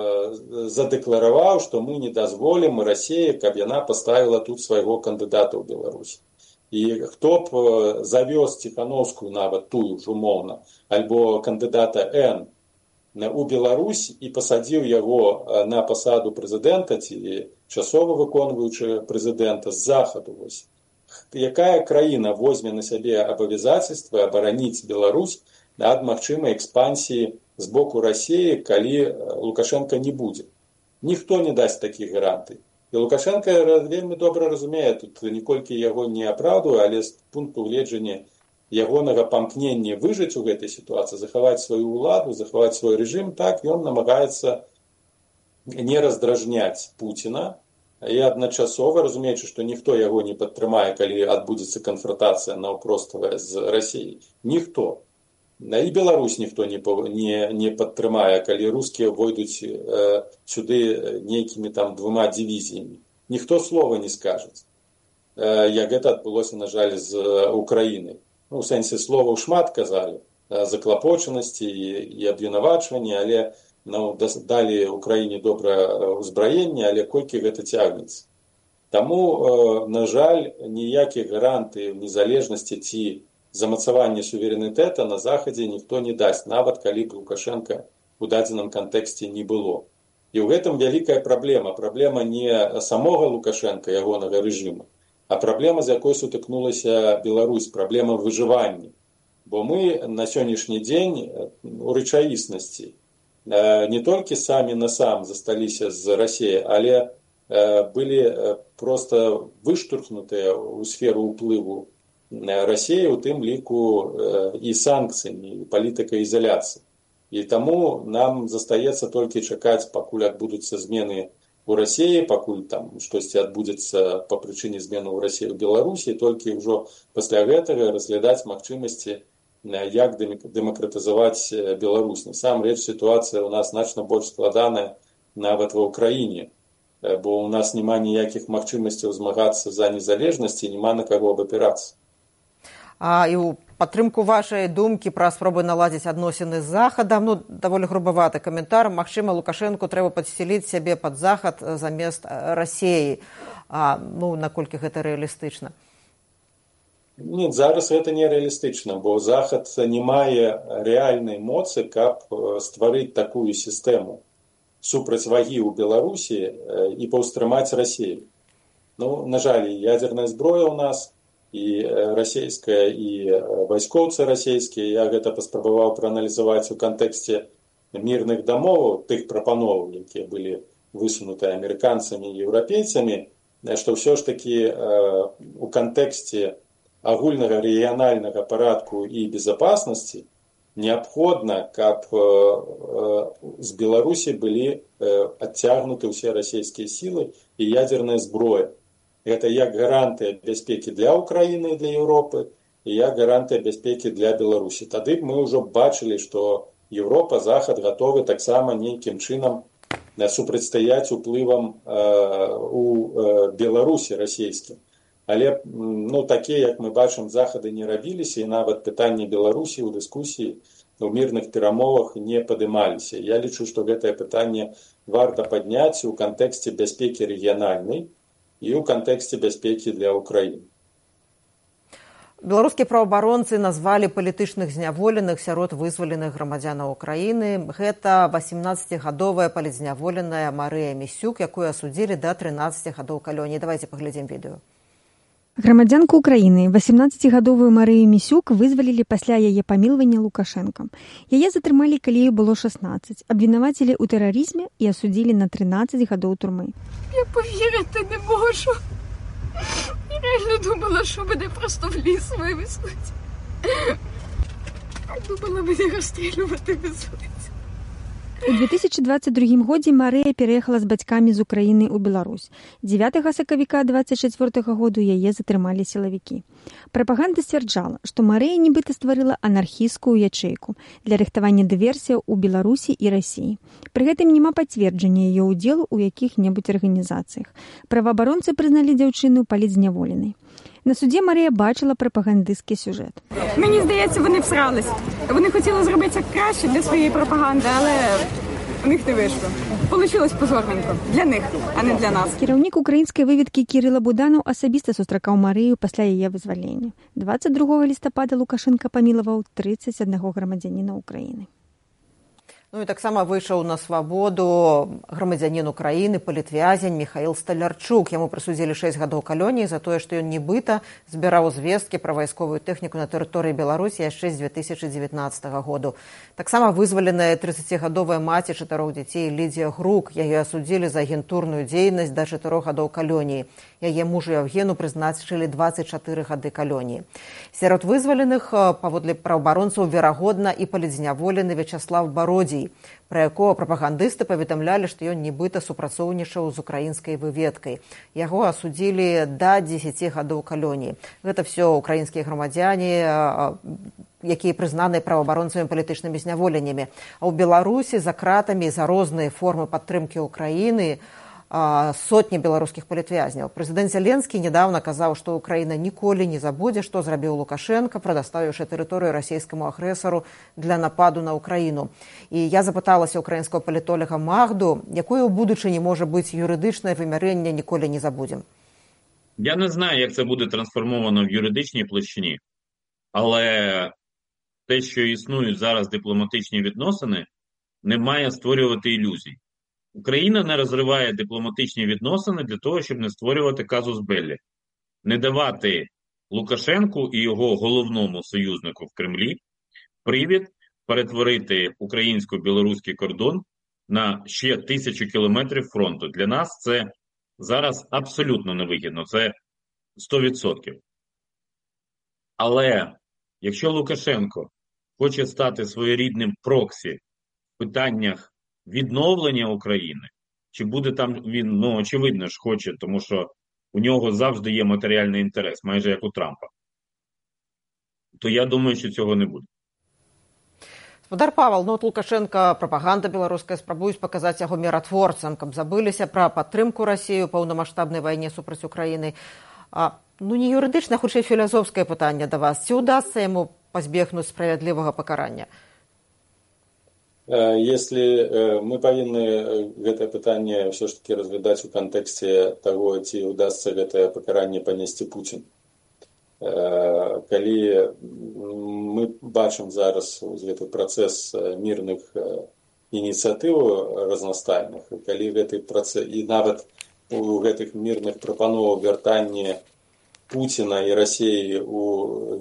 б задэклараваў, што мы не дазволім Расіі, каб яна паставіла тут свайго кандыдата ў Беларусі. І хто б завёз Ціхановскую нават тую ж умоўна, альбо кандыдата Н у Беларусь і пасадзіў яго на пасаду прэзідэнта ці часова выконваючага прэзідэнта з захаду. Вось. Якая краіна возьме на сябе абавязацельствы абараніць Беларусь ад магчымай экспансіі з боку Расіі, калі Лукашенка не будзе? Ніхто не дасць такіх гарантый. І Лукашенко вельмі добра разумее, тут ніколькі яго не апраўдваю, але з пункту гледжання ягонага памкнення выжыць у гэтай сітуацыі, захаваць сваю ўладу, захаваць свой рэжым, так ён намагаецца не раздражняць Пуціна і адначасова, разумеючы, што ніхто яго не падтрымае, калі адбудзецца канфронтацыя наўпроставая з Расіяй. Ніхто. І Беларусь ніхто не падтрымае, калі рускія войдуць сюды нейкімі там 2 дывізіямі. Ніхто слова не скажаць, як гэта адбылося, на жаль, з Украінай. У сэнсе словаў шмат казалі, заклапочанасці і абвінавачванні, але далі Украіне добрае ўзбраенне, але колькі гэта цягнецца. Таму, на жаль, ніякіх гарантый незалежнасці ці замацавання суверэнітэта на Захадзе ніхто не дасць, нават калі б Лукашенка у дадзеным кантэксце не было. І ў гэтым вялікая праблема. Праблема не самога Лукашенка, ягонага рэжыма, а праблема, з якой сутыкнулася Беларусь, праблема выжывання. Бо мы на сённяшні дзень у рэчаіснасці не толькі самі на сам засталіся з Расіяй, але былі проста выштурхнутыя ў сферу ўплыву Расіі, у тым ліку і санкцыямі, і палітыкай ізаляцыі. І таму нам застаецца толькі чакаць, пакуль адбудуцца змены у Расіі, пакуль там штосьці адбудзецца па прычыне змены ў Расіі ў Беларусі, толькі ўжо пасля гэтага разглядаць магчымасці, як дэмакратызаваць Беларусь. Насамрэч сітуацыя ў нас значна больш складаная нават ва ўкраіне, бо ў нас няма ніякіх магчымасцяў змагацца за незалежнасць і няма на каго абапірацца. І ў падтрымку вашай думкі пра спробы наладзіць адносіны з Захадам, даволі грубаваты каментар, магчыма, Лукашэнку трэба падсціліць сябе пад Захад замест Расіі. Наколькі гэта рэалістычна? Нет, зараз гэта не рэалістычна, бо Захад не мае рэальнай моцы, каб стварыць такую сістэму супрацьвагі ў Беларусі і паўстрымаць Расію. На жаль, ядзерная зброя ў нас, і расійская, і вайскоўцы расійскія. Я гэта паспрабаваў прааналізаваць у кантэксце мірных дамоваў, тых прапановаў, якія былі высунутыя амерыканцамі і еўрапейцамі, што ўсё ж такі у кантэксце агульнага рэгіянальнага парадку і безапаснасці неабходна, каб з Беларусі былі адцягнуты ўсе расійскія сілы і ядзерная зброя. Гэта як гарантыя бяспекі для Украіны і для Еўропы, і як гарантыя бяспекі для Беларусі. Тады мы ўжо бачылі, што Еўропа, Захад гатовы таксама нейкім чынам супрацьстаяць уплывам у Беларусі расійскім. Але такія, як мы бачым, захады не рабіліся, і нават пытанні Беларусі ў дыскусіі у мірных перамовах не падымаліся. Я лічу, што гэтае пытанне варта падняць у кантэксце бяспекі рэгіянальнай і ў кантэксце бяспекі для Украіны. Беларускія праваабаронцы назвалі палітычных зняволеных сярод вызваленых грамадзянаў Украіны. Гэта 18-гадовая палітзняволеная Марыя Місюк, якую асудзілі да 13 гадоў калоніі. Давайте паглядзім відэо. Грамадзянку Украіны, 18-гадовую Марыю Місюк вызвалілі пасля яе памілвання Лукашэнкам. Яе затрымалі, калі ёй было 16, абвінавацілі ў тэрарызме і асудзілі на 13 гадоў турмы. Я повірити не можу. Я реально думала, що мене просто в ліс вивезуть. Думала, мене розстрілювати везуть. У 2022 годзе Марыя пераехала з бацькамі з Украіны ў Беларусь. 9 сакавіка 24 году яе затрымалі сілавікі. Прапаганда сцвярджала, што Марыя нібыта стварыла анархісцкую ячэйку для рыхтавання дыверсіяў у Беларусі і Расіі. Пры гэтым няма пацверджання яе ўдзелу ў якіх-небудзь арганізацыях. Праваабаронцы прызналі дзяўчыну палітзняволенай. На суді Марія бачила пропагандистський сюжет. Мені здається, вони всрались. Вони хотіли зробити краще для своєї пропаганди, але У них не вийшло. Получилось позорненько. Для них, а не для нас. Кіраўнік украінскай выведкі Кірыла Буданаў асабіста сустракаў Марыю пасля яе вызвалення. 22 лістапада Лукашенка памілаваў 31 грамадзяніна Украіны. Ну і таксама выйшаў на свабоду грамадзянін Украіны, палітвязень Міхаіл Сталярчук. Яму прысудзілі 6 гадоў калоніі за тое, што ён нібыта збіраў звесткі пра вайсковую тэхніку на тэрыторыі Беларусі яшчэ з 2019 году. Таксама вызваленая 30гадовая маці 4 дзяцей Лідзія Грук. Яе асудзілі за агентурную дзейнасць да 4 гадоў калоніі. Яе мужу Евгену прызначылі 24 гады калоніі. Сярод вызваленых, паводле праўабаронцаў, верагодна і палітзняволены Вячаслав Бародзій, пра якога прапагандысты паведамлялі, што ён нібыта супрацоўнічаў з украінскай выведкай. Яго асудзілі да 10 гадоў калоніі. Гэта ўсё украінскія грамадзяне, якія прызнаныя праваабаронцамі палітычнымі зняволеннямі. А ў Беларусі за кратамі за розныя формы падтрымкі Украіны сотні беларускіх палітвязняў. Прэзідэнт Зеленскі нядаўна казаў, што Украіна ніколі не забудзе, што зрабіў Лукашенка, прадаставіўшы тэрыторыю расійскаму агрэсару для нападу на Украіну. І я запыталася украінскага палітолага Магду, якое ў будучыні можа быць юридичне виміряння «ніколі не забудем». Я не знаю, як це буде трансформовано в юридичній площині, але те, що існують зараз дипломатичні відносини, не має створювати ілюзій. Україна не розриває дипломатичні відносини для того, щоб не створювати казус беллі. Не давати Лукашенку і його головному союзнику в Кремлі привід перетворити українсько-білоруський кордон на ще 1000 кілометрів фронту. Для нас це зараз абсолютно невигідно, це 100%. Але якщо Лукашенко хоче стати своєрідним проксі в питаннях відновлення України, чи буде там він, ну, очевидно ж хоче, тому що у нього завжди є матеріальний інтерес, майже як у Трампа, то я думаю, що цього не буде. Гаспадар Павел, ну от Лукашенко, прапаганда беларуская спрабуюць паказаць яго міратворцам, каб забыліся пра падтрымку Расіі ў паўнамаштабнай вайне супраць Украіны. Ну не юрыдычна, хутчэй філасофскае пытанне да вас. Ці ўдасца яму пазбегнуць справядлівага пакарання? Если мы повинны это пытание все-таки разглядать в контексте того, ці удастся это покарание понести Путин. Калі мы бачым зараз этот процесс мирных инициатив разнастайных, калі гэты процесс, и нават у гэтых мирных прапановаў вяртання Путина и России у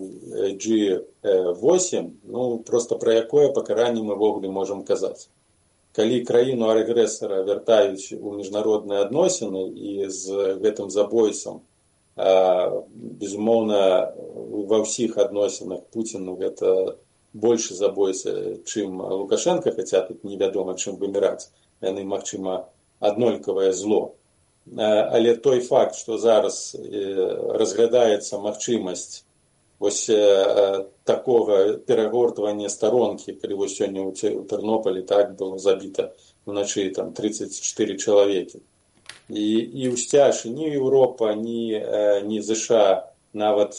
G8, ну, просто про якое пакаранне мы ввогуле можем казаць. Калі краіну агрэсара вяртаюць у міжнародныя адносіны і з гэтым забойцам, безумоўна, ва ўсіх адносінах Путіну гэта больше забойца, чым Лукашенко, хаця тут невядома, чым выміраць. Яны, магчыма, аднолькавае зло. Але той факт, што зараз разглядаецца магчымасць вось такога перагортвання старонкі, калі вось сёння ў Тэрнополі так было забіта ўначы там 34 чалавекі. І ўсцяж ні Еўропа, ні ЗША нават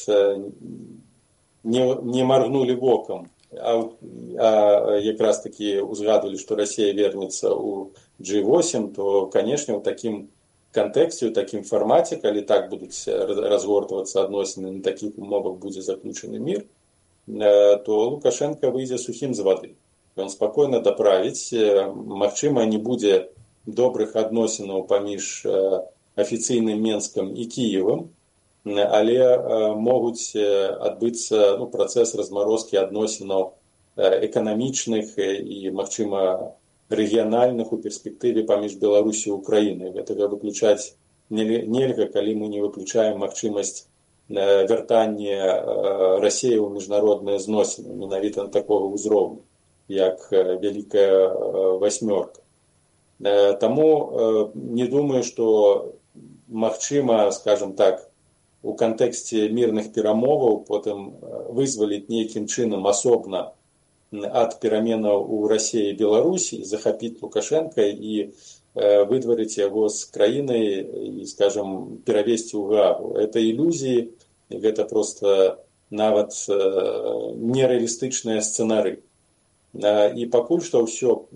не маргнулі вокам, а якраз такі узгадвалі, што Расія вернецца ў G8, то, канешне, у такім контексте, в таким формате, калі так будут разгортываться адносіны, на таких умовах будет заключен мир, то Лукашенко выйдзе сухим з воды. Он спокойно доправіць, магчыма, не будзе добрых адносінаў паміж афіцыйным Менскам і Кіевам, але могуць адбыцца працэс размарозкі адносінаў эканамічных і, магчыма, рэгіянальных у перспектыве паміж Беларусі і Украінай. Гэтага выключаць нельга, калі мы не выключаем магчымасць вяртання Расіі ў міжнародныя зносіны менавіта такога ўзроўню, як Вялікая Васьмёрка. Таму не думаю, што магчыма, скажем так, у кантэксце мірных перамоваў потым вызваліць нейкім чынам асобна ад пераменаў у Расіі і Беларусі, захапіць Лукашенка і выдварыць яго з краінай і, скажем, перавесці ў Гаагу. Это ілюзіі, гэта проста нават нереалістычныя сцэнары. І пакуль што ўсё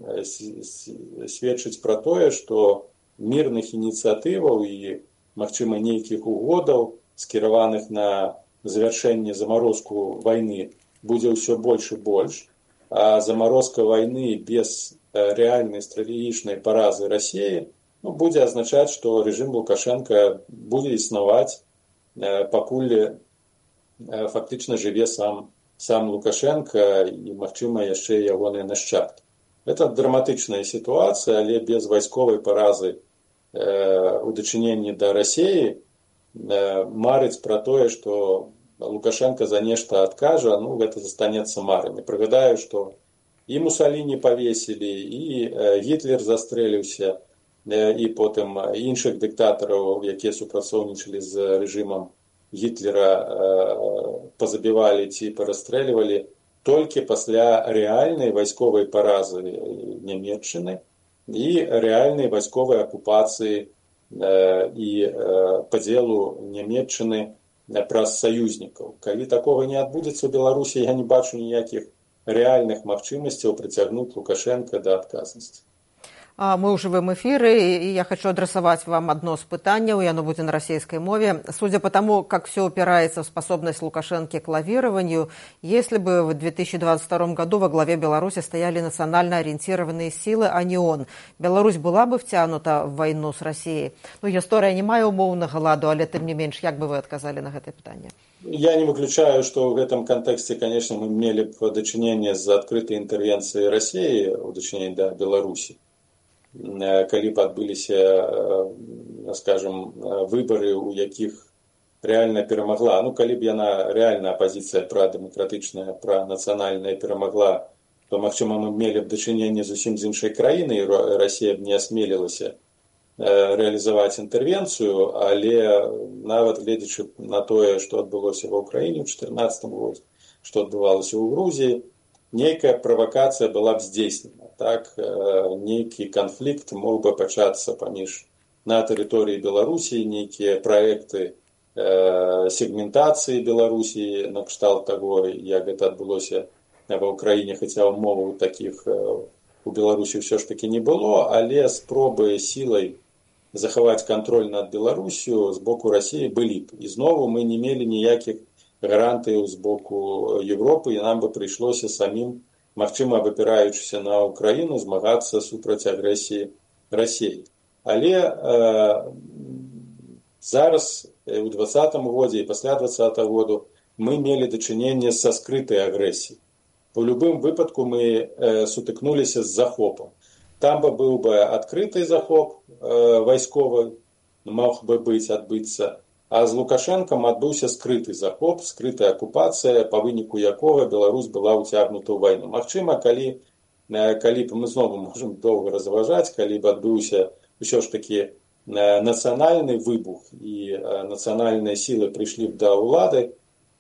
сведчыць пра тое, што мірных ініцыятываў і, магчыма, нейкіх угодаў, скіраваных на завяршэнне замарозку вайны, будзе ўсё больш і больш. А замарозка вайны без рэальнай стратэгічнай паразы Расіі будзе азначаць, што рэжым Лукашенка будзе існаваць, пакуль фактычна жыве сам Лукашенко і, магчыма, яшчэ ягоныя нашчадкі. Гэта драматычная сітуацыя, але без вайсковай паразы у дачыненні да Расіі марыць пра тое, што Лукашенко за нешта адкажа, гэта застанецца марамі. Прыгадаю, што і Мусаліні павесілі, і Гітлер застрэліўся, і потым іншых дыктатараў, якія супрацоўнічалі з рэжымам Гітлера, пазабівалі ці парастрэльвалі толькі пасля рэальнай вайсковай паразы Нямецчыны і рэальнай вайсковай акупацыі і падзелу Нямецчыны праз саюзнікаў. Калі такога не адбудзецца ў Беларусі, я не бачу ніякіх рэальных магчымасцяў прыцягнуць Лукашенка да адказнасці. Мы ў жывым эфіры, и я хочу адресовать вам одно из пытаний, и оно будет на российской мове. Судя по тому, как все упирается в способность Лукашенко к лавированию, если бы в 2022 году во главе Беларуси стояли национально ориентированные силы, а не он, Беларусь была бы втянута в войну с Россией? История не мае умоўнага ладу, але тым не менш, як бы вы отказали на гэта пытанне? Я не выключаю, что в этом контексте, конечно, мы имели дачыненне з открытой интервенцией России в дачыненні да Беларуси. Калі б адбыліся, скажем, выборы, у якіх реально перамагла, калі б яна реальная апозіцыя прадэмакратычная, пранацыянальная перамагла, то, магчыма, мы мелі б дачыненне зусім з іншай краіны, і Расія б не асмелілася реалізаваць інтэрвенцыю, але нават гледзячы на тое, што адбылося ва ўкраіне ў 2014 годзе, што адбывалася ў Грузіі, нейкая правакацыя была б здзейснена. Так, нейкі канфлікт мог бы пачацца на тэрыторыі Беларусі, нейкія праекты сегментацыі Беларусі на кшталт таго, як гэта адбылося ва ўкраіне, хаця умоваў такіх у Беларусі ўсё ж такі не было, але спробы сілай захаваць кантроль над Беларусю з боку Расіі былі б. І знову мы не мелі ніякіх гарантыяў з боку Европы, і нам бы прыйшлося самім, магчыма, абапіраючыся на Украіну, змагацца супраць агрэсіі Расіі. Але зараз, у 2020 годзе і пасля 2020 году, мы мелі дачыненне са скрытай агрэсіяй. У любым выпадку мы сутыкнуліся з захопам. Там бы быў бы адкрыты захоп вайсковы, мог бы адбыцца, а з Лукашенком адбыўся скрыты захоп, скрытая акупацыя, па выніку якога Беларусь была ўцягнута ў вайну. Магчыма, калі б мы знову можам доўга разважаць, калі б адбыўся ўсё ж такі нацыянальны выбух і нацыянальныя сілы прыйшлі б да ўлады,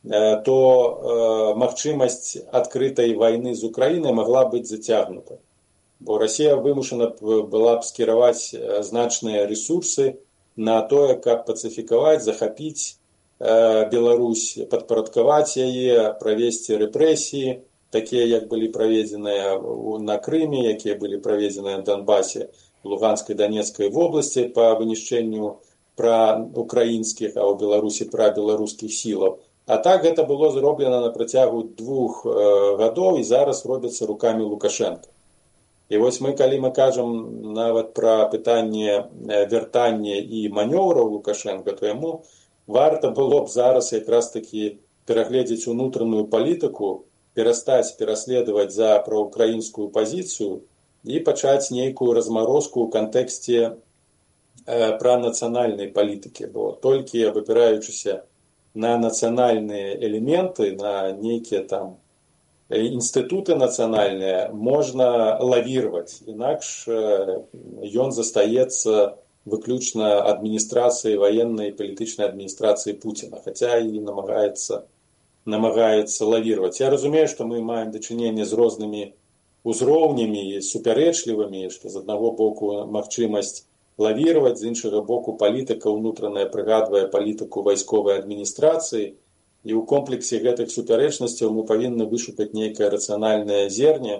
то магчымасць адкрытай вайны з Украінай магла быць зацягнута. Бо Расія вымушана была б скіраваць значныя рэсурсы на тое, каб пацыфікаваць, захапіць Беларусь, падпарадкаваць яе, правесці рэпрэсіі, такія, як былі праведзеныя на Крыме, якія былі праведзеныя на Донбасе, Луганскай, Донецкай вобласці па вынішчэнню праукраінскіх, а ў Беларусі прабеларускіх сілаў. А так гэта было зроблена на працягу 2 гадоў і зараз робіцца рукамі Лукашенка. І вось калі мы кажам нават пра пытанне вяртання і манёўраў Лукашенка, то яму варта было б зараз якраз такі перагледзець унутраную палітыку, перастаць пераследаваць за праўкраінскую пазіцыю і пачаць нейкую размарозку ў кантэксце пранацыянальнай палітыкі, бо толькі абапіраючыся на нацыянальныя элементы, на нейкія там інстытуты нацыянальныя можна лавірваць, інакш ён застаецца выключна адміністрацыяй, ваеннай і палітычнай адміністрацыі Пуціна, хаця і намагаецца лавірваць. Я разумею, што мы маем дачыненне з рознымі узроўнямі, супярэчлівымі, што з аднаго боку магчымасць лавірваць, з іншага боку палітыка ўнутраная прыгадвае палітыку вайсковай адміністрацыі, і ў комплексе гэтых супярэчнасцяў мы павінны вышукаць нейкае рацыянальнае зерне,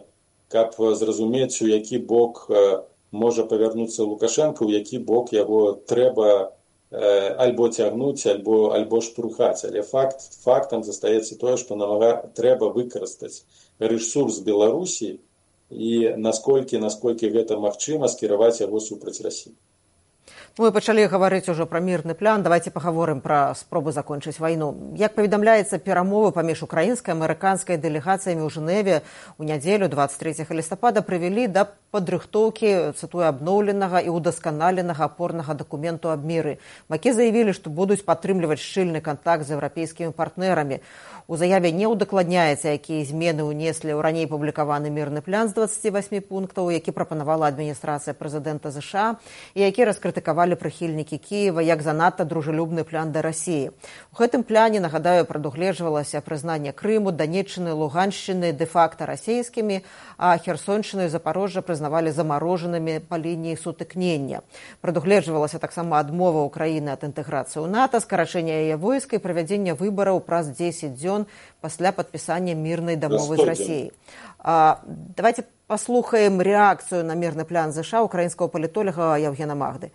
каб зразумець, у які бок можа павярнуцца Лукашенко, у які бок яго трэба альбо цягнуць, альбо штурхаць. Але фактам застаецца тое, што трэба выкарыстаць рэсурс Беларусі і насколькі гэта магчыма, скіраваць яго супраць Расіі. Мы пачалі гаварыць ужо пра мірны план. Давайте пагаворым пра спробы закончыць вайну. Як паведамляецца, перамовы паміж украінскай і амерыканскай дэлегацыямі ў Жэневе ў нядзелю 23 лістапада прывялі да падрыхтоўкі, цытую, абноўленага і удасканаленага апорнага дакументу аб міры. Бакі заявілі, што будуць падтрымліваць шчыльны кантакт з еўрапейскімі партнерамі. У заяве не ўдакладняецца, якія змены ўнеслі ў раней публікаваны мірны план з 28 пунктаў, які прапанавала адміністрацыя прэзідэнта ЗША і які раскрытыкавалі прыхільнікі Кіева як занадта дружелюбны план да Расіі. У гэтым пляне, нагадаю, прадугледжвалася прызнанне Крыму, Данеччыны, Луганшчыны дэ-факта расійскімі, а Херсоншчыну і Запорожжа прызнавалі замарожанымі па лініі сутыкнення. Прадугледжвалася таксама адмова Украіны ад інтэграцыі ў НАТО, скарачэння яе войска і правядзення выбараў праз 10 дзён пасля падпісання мірнай дамовы з Расіяй. Давайте паслухаем рэакцыю на мірны план ЗША українського політолога Євгена Магди.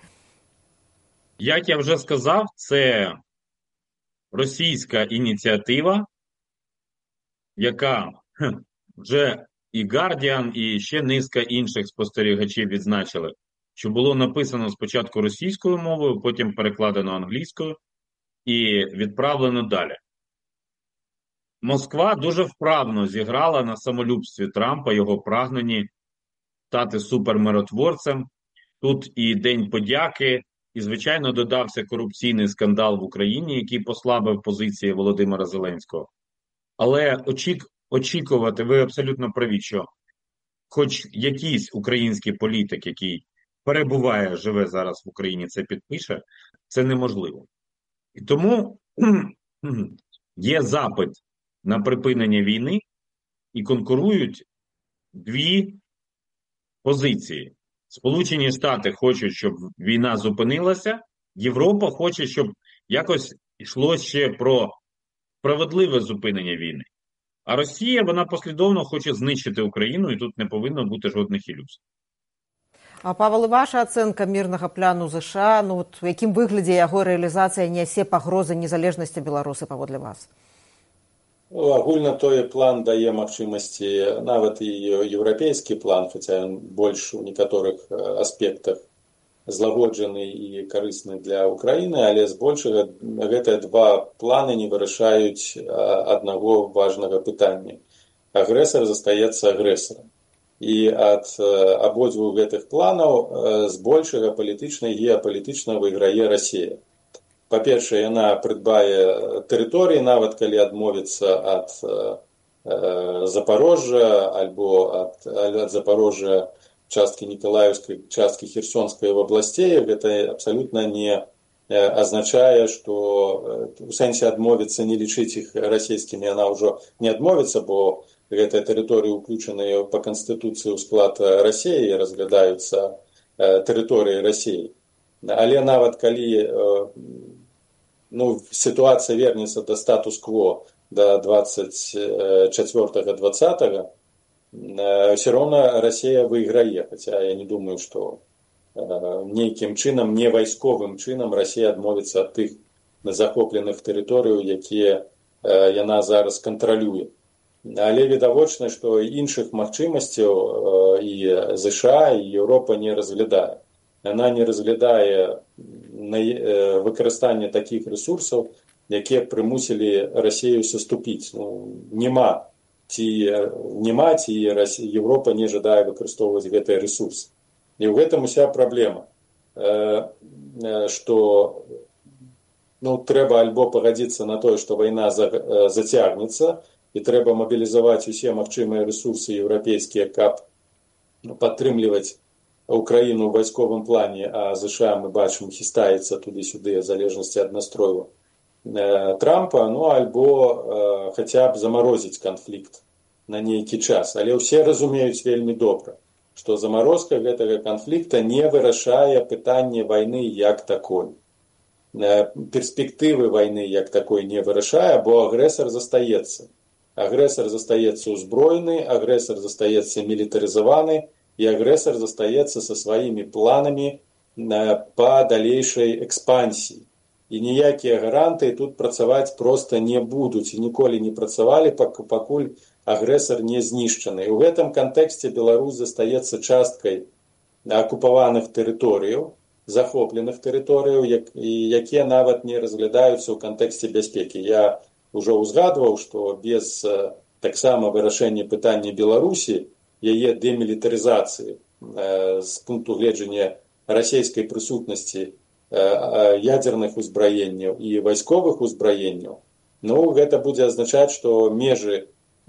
Як я вже сказав, це російська ініціатива, яка вже і Guardian, і ще низка інших спостерігачів відзначили, що було написано спочатку російською мовою, потім перекладено англійською і відправлено далі. Москва дуже вправно зіграла на самолюбстві Трампа, його прагненні стати супермиротворцем. Тут і День подяки, і, звичайно, додався корупційний скандал в Україні, який послабив позиції Володимира Зеленського. Але очікувати, ви абсолютно праві, що хоч якийсь український політик, який перебуває, живе зараз в Україні, це підпише, це неможливо. І тому є запит на припинення війни і конкурують дві позиції. Сполучені Штати хочуть, щоб війна зупинилася, Європа хоче, щоб якось йшло ще про справедливе зупинення війни. А Росія, вона послідовно хоче знищити Україну, і тут не повинно бути жодних ілюзій. А, Павел, і ваша ацэнка мірнага плану ЗША, у якім выглядзе яго рэалізацыя нясе пагрозы незалежнасці Беларуси, паводле вас? Агульна той план дае магчымасці, нават і еўрапейскі план, хаця ён больш у некаторых аспектах злагоджаны і карысны для Украіны, але збольшага гэтыя два планы не вырашаюць аднаго важнага пытання. Агрэсар застаецца агрэсарам. І ад абодвух гэтых планаў збольшага палітычна і геапалітычна выйграе Расія. Па-першае, яна прыдбае тэрыторыі, нават калі адмовіцца ад Запорожжа альбо ад Запорожжа часткі Нікалаеўскай, часткі Херсонскай абласцей. Гэта абсалютна не азначае, што у сэнсе адмовіцца, не лічыць іх расійскімі, яна ўжо не адмовіцца, бо гэтыя тэрыторыі ўключаныя па Канстытуцыі ў склад Расіі і разглядаюцца тэрыторыі Расіі. Але нават калі ситуация вернется до статус-кво до 24-20, все равно Россия выиграет. Хотя я не думаю, что неким чином, не войсковым чином Россия отмовится от тых захопленых территорий, якія яна зараз контролює. Але відавочна, што іншых магчымасцяў і ЗША, і Еўропа не разглядае. Яна не разглядае выкарыстанне такіх рэсурсаў, якія прымусілі Расію саступіць. Няма, ці Еўропа не жадае выкарыстоўваць гэтыя рэсурсы. І ў гэтым уся праблема, што трэба альбо пагадзіцца на тое, што вайна зацягнецца, і трэба мабілізаваць усе магчымыя рэсурсы еўрапейскія, каб падтрымліваць Украіну ў вайсковым плане, а ЗША, мы бачым, хістаецца туды-сюды в залежнасці ад настрою Трампа, альбо хаця б замарозіць канфлікт на нейкі час. Але ўсе разумеюць вельмі добра, што замарозка гэтага канфлікта не вырашае пытанне вайны як такой. Перспектывы вайны як такой не вырашае, бо агрэсар застаецца. Агрэсар застаецца ўзброены, агрэсар застаецца мілітарызаваны, і агрэсар застаецца са сваімі планамі па далейшай экспансіі. І ніякія гарантыі тут працаваць проста не будуць і ніколі не працавалі, пакуль агрэсар не знішчаны. І ў гэтым кантэксце Беларусь застаецца часткай акупаваных тэрыторыяў, захопленых тэрыторыяў, якія нават не разглядаюцца ў кантэксце бяспекі. Я ўжо ўзгадваў, што без таксама вырашэння пытання Беларусі, яе дэмілітарызацыі з пункту гледжання расійскай прысутнасці ядзерных узбраенняў і вайсковых узбраенняў, гэта будзе азначаць, што межы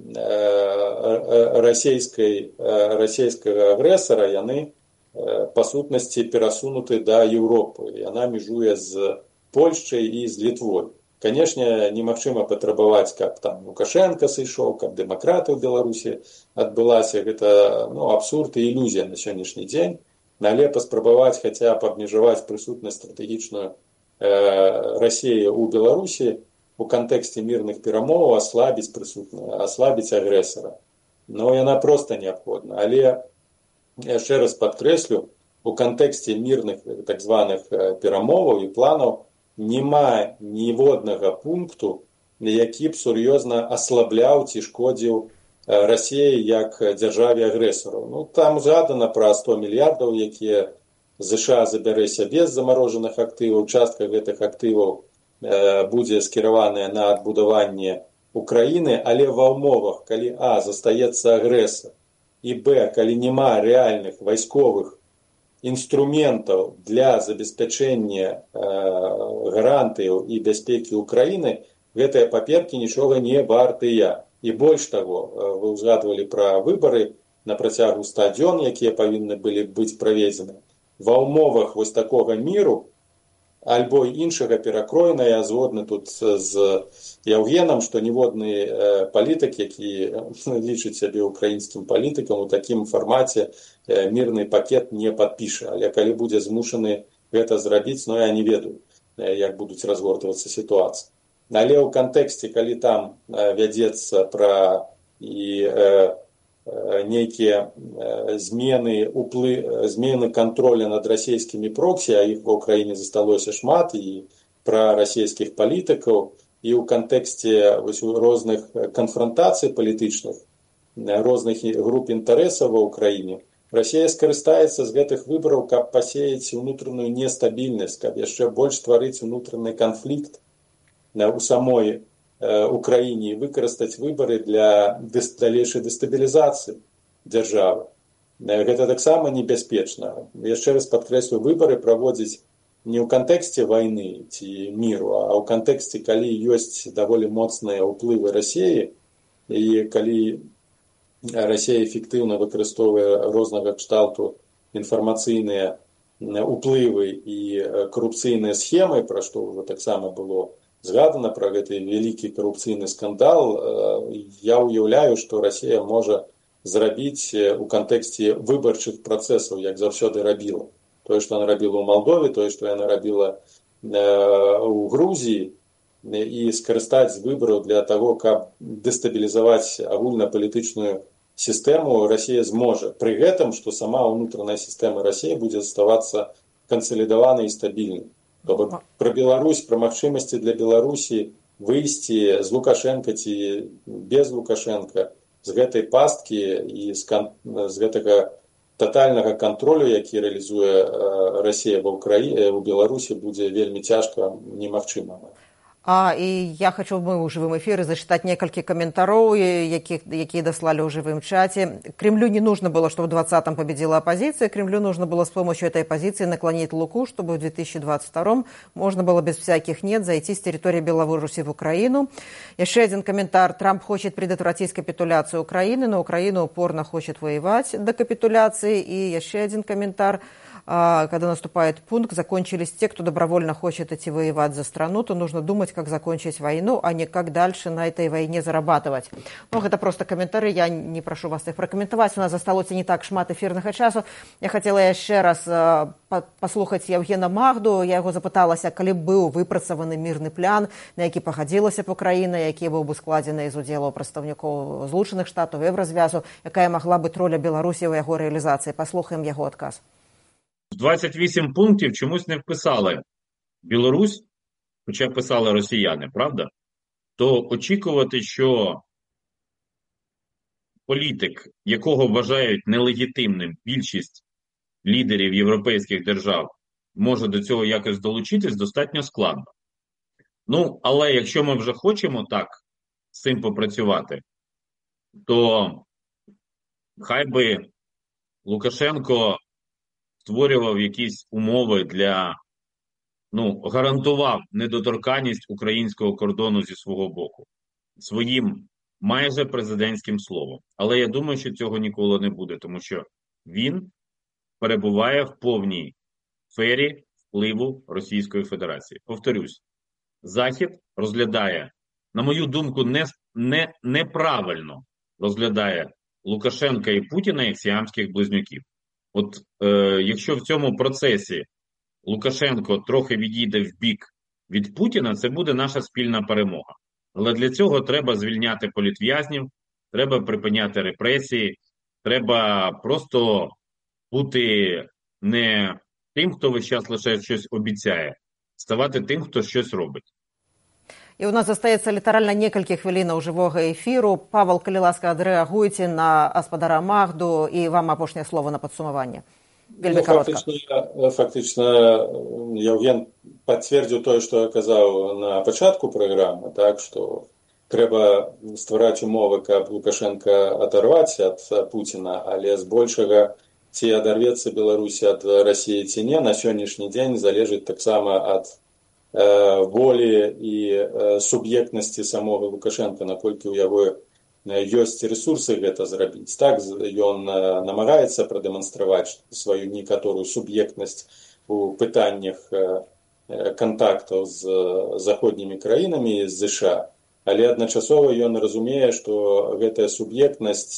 расійскага агрэсара яны па сутнасці перасунуты да Еўропы. Яна межуе з Польшчай і з Літвой. Канешне, немагчыма патрабаваць, каб там Лукашенка сышоў, каб дэмакратыя ў Беларусі адбылася. Гэта абсурд і ілюзія на сённяшні дзень. Але паспрабаваць хаця б абмежаваць прысутнасць стратэгічную Расіі ў Беларусі у кантэксце мірных перамоваў, аслабіць агрэсара. Яна проста неабходна. Але, яшчэ раз падкрэслю, у кантэксце мірных так званых перамоваў і планаў няма ніводнага пункту, які б сур'ёзна аслабляў ці шкодзіў Расіі як дзяржаве-агрэсару. Там згадана пра 100 мільярдаў, якія ЗША забярэ сябе з замарожаных актываў. Частка гэтых актываў будзе скіраваная на адбудаванне Украіны, але ва ўмовах, калі застаецца агрэсар, і калі няма рэальных вайсковых інструментаў для забеспячэння гарантыяў і бяспекі Украіны, гэтыя паперкі нічога не вартыя. І больш таго, вы ўзгадвалі пра выбары на працягу 100 дзён, якія павінны былі быць праведзены. Ва ўмовах вось такога міру альбо іншага перакроена, я згодны тут з Яўгенам, што ніводны палітык, які лічыць сябе украінскім палітыкам, у такім фармаце мірны пакет не падпіша. Але калі будзе змушаны гэта зрабіць, я не ведаю, як будуць разгортвацца сітуацыі. Але ў кантэксце, калі там вядзецца пра нейкія змены контроля над расійскімі проксі, а іх ва ўкраіне засталося шмат, і пра расійскіх палітыкаў, і ў кантэксце розных канфронтацый палітычных, розных груп інтарэсаў ва ўкраіне, Расія скарыстаецца з гэтых выбараў, каб пасеяць унутраную нестабільнасць, каб яшчэ больш стварыць унутраны канфлікт у самой Украіне і выкарыстаць выбары для далейшай дэстабілізацыі дзяржавы. Гэта таксама небяспечна. Яшчэ раз падкрэслю, выбары праводзіць не ў кантэксце вайны ці міру, а ў кантэксце, калі ёсць даволі моцныя ўплывы Расіі, і калі Расія эфектыўна выкарыстоўвае рознага кшталту інфармацыйныя ўплывы і карупцыйныя схемы, пра што ўжо таксама было згадана, пра гэты вялікі карупцыйны скандал, я ўяўляю, што Расія можа зрабіць у кантэксце выбарчых працэсаў, як заўсёды рабіла. Тое, што яна рабіла ў Малдове, тое, што яна рабіла ў Грузіі, і скарыстаць з выбараў для таго, каб дэстабілізаваць агульнапалітычную сістэму, Расія зможа. Пры гэтым, што сама ўнутраная сістэма Расіі будзе заставацца кансалідаванай і стабільнай. Пра Беларусь, пра магчымасці для Беларусі выйсці з Лукашенка ці без Лукашенка, з гэтай пасткі і з гэтага татальнага кантролю, які рэалізуе Расія ў Беларусі, будзе вельмі цяжка, немагчыма. І я хочу ў жывым эфіры зачитать некалькі каментароў, якія даслали ў жывым чате. Кремлю не нужно было, чтобы в 2020-м победила оппозиция. Кремлю нужно было с помощью этой оппозиции наклонить Луку, чтобы в 2022-м можно было без всяких «нет» зайти с территории Беларуси в Украину. Еще один комментарий. Трамп хочет предотвратить капитуляцию Украины, но Украина упорно хочет воевать до капитуляции. И еще один комментарий. когда наступает пункт, закончились те, кто добровольно хочет идти воевать за страну, то нужно думать, как закончить войну, а не как дальше на этой войне зарабатывать. Ну, это просто комментарий, я не прошу вас их прокомментовать. У нас засталося не так шмат эфірнага часу. Я хотела яшчэ раз паслухаць Евгена Магду. Я яго запыталася, калі быў выпрацаваны мірны план, на які пагадзілася б Украіна, які быў бы складзены з удзелу прадстаўнікоў Злучаных Штатаў, Еўразвязу, якая магла быць роля Беларусі ў яго рэалізацыі. Паслухаем яго адказ. 28 пунктів чомусь не вписали Білорусь, хоча писали росіяни, правда? То очікувати, що політик, якого вважають нелегітимним більшість лідерів європейських держав, може до цього якось долучитись, достатньо складно. Ну, але якщо ми вже хочемо так з цим попрацювати, то хай би Лукашенко створював якісь умови для, гарантував недоторканність українського кордону зі свого боку. Своїм майже президентським словом. Але я думаю, що цього ніколи не буде, тому що він перебуває в повній сфері впливу Російської Федерації. Повторюсь, Захід розглядає, на мою думку, неправильно розглядає Лукашенка і Путіна як сіамських близнюків. От якщо в цьому процесі Лукашенко трохи відійде в бік від Путіна, це буде наша спільна перемога. Але для цього треба звільняти політв'язнів, треба припиняти репресії, треба просто бути не тим, хто весь час лише щось обіцяє, ставати тим, хто щось робить. І у нас застаецца літаральна некалькі хвілінаў жывога эфіру. Павел, калі ласка, адрэагуйце на гаспадара Магду, і вам апошняе слово на падсумаванне. Вельмі коротка. Фактично, Евген подтвердил то, что я казав на початку программы, так, что треба ствараць умовы, каб Лукашенко оторвать от Путина, але збольшага ці оторвется Беларусь от России, ці не, на сённяшні дзень залежыць таксама от волі і суб'ектнасці самого Лукашенка, наколькі ў яго ёсць ресурсы гэта зрабіць. Так, ён намагаецца прадэманстраваць сваю некаторую суб'ектнасць у пытаннях кантактаў з заходнімі краінамі, з ЗША, але адначасова ён разумее, што гэтая суб'ектнасць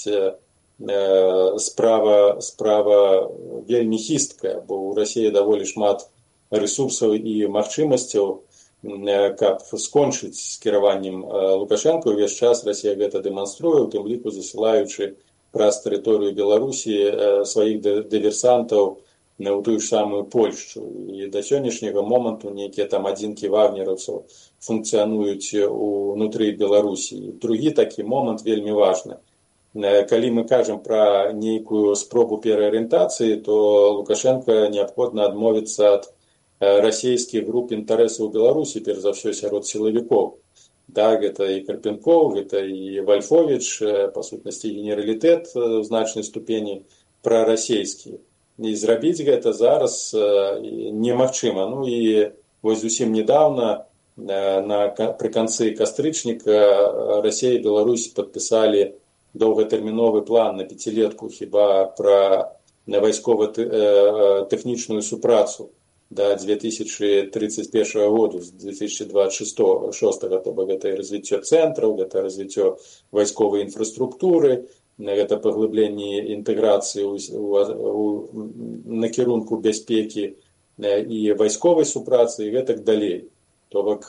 справа вельмі хісткая, бо ў Расіі даволі шмат ресурсаў і магчымасцяў, каб скончыць з кіраваннем Лукашенко. Увесь час Расія гэта дэманструе, у тым ліку засылаючы праз тэрыторыю Беларусі сваіх дыверсантаў у тую ж самую Польшчу. І да сённяшняга моманту нейкія там адзінкі вагнераўцаў функцыянуюць унутры Беларусі. Другі такі момант вельмі важны. Калі мы кажам пра нейкую спробу пераарыентацыі, то Лукашенко неабходна адмовіцца ад расійскіх груп інтарэсаў у Беларусі, перш за ўсё сярод сілавікоў. Так, гэта і Карпенков, гэта і Вальфович, па сутнасці генералітэт в значнай ступені прарасійскі. І зрабіць гэта зараз немагчыма. Ну і вось зусім недавно, пры канцы кастрычніка, Расія і Беларусь падпісалі доўгатэрміновы план на 5-летку хіба пра вайскова-тэхнічную супрацу до 2031 года, з 2026, то гэта развіццё цэнтраў, гэта развіццё вайсковай інфраструктуры, гэта паглыбленне інтэграцыі ў накірунку бяспекі і вайсковай супрацы і гэтак далей. То бок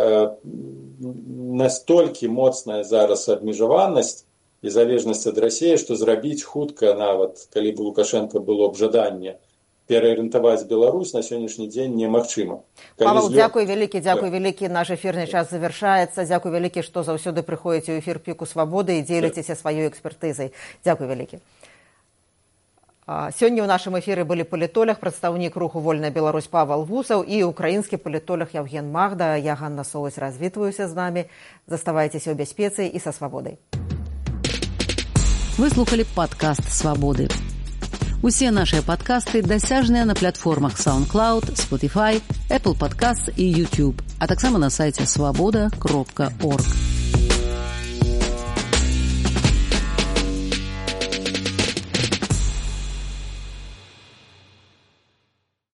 настолькі моцная зараз абмежаванасць і залежнасць ад Расіі, што зрабіць хутка, нават калі б Лукашенко было б жаданне пераарыентаваць Беларусь, на сённяшні дзень немагчыма. Павел, дзякуй вялікі, наш эфірны час завяршаецца. Дзякуй вялікі, што заўсёды прыходзіце ў эфір Піку Свабоды і дзеліцеся сваёй экспертызай. Дзякуй вялікі. Сёння ў нашым эфіры былі палітолог, прадстаўнік руху «Вольная Беларусь» Павел Вусаў і украінскі палітолог Евген Магда. Я, Ганна Солось, развітваюся з намі. Заставайцеся ў бяспецы і са свабодай. Вы слухали падкаст «Свабоды». Усе нашыя падкасты дасяжныя на платформах SoundCloud, Spotify, Apple Podcasts і YouTube, а таксама на сайце swaboda.org.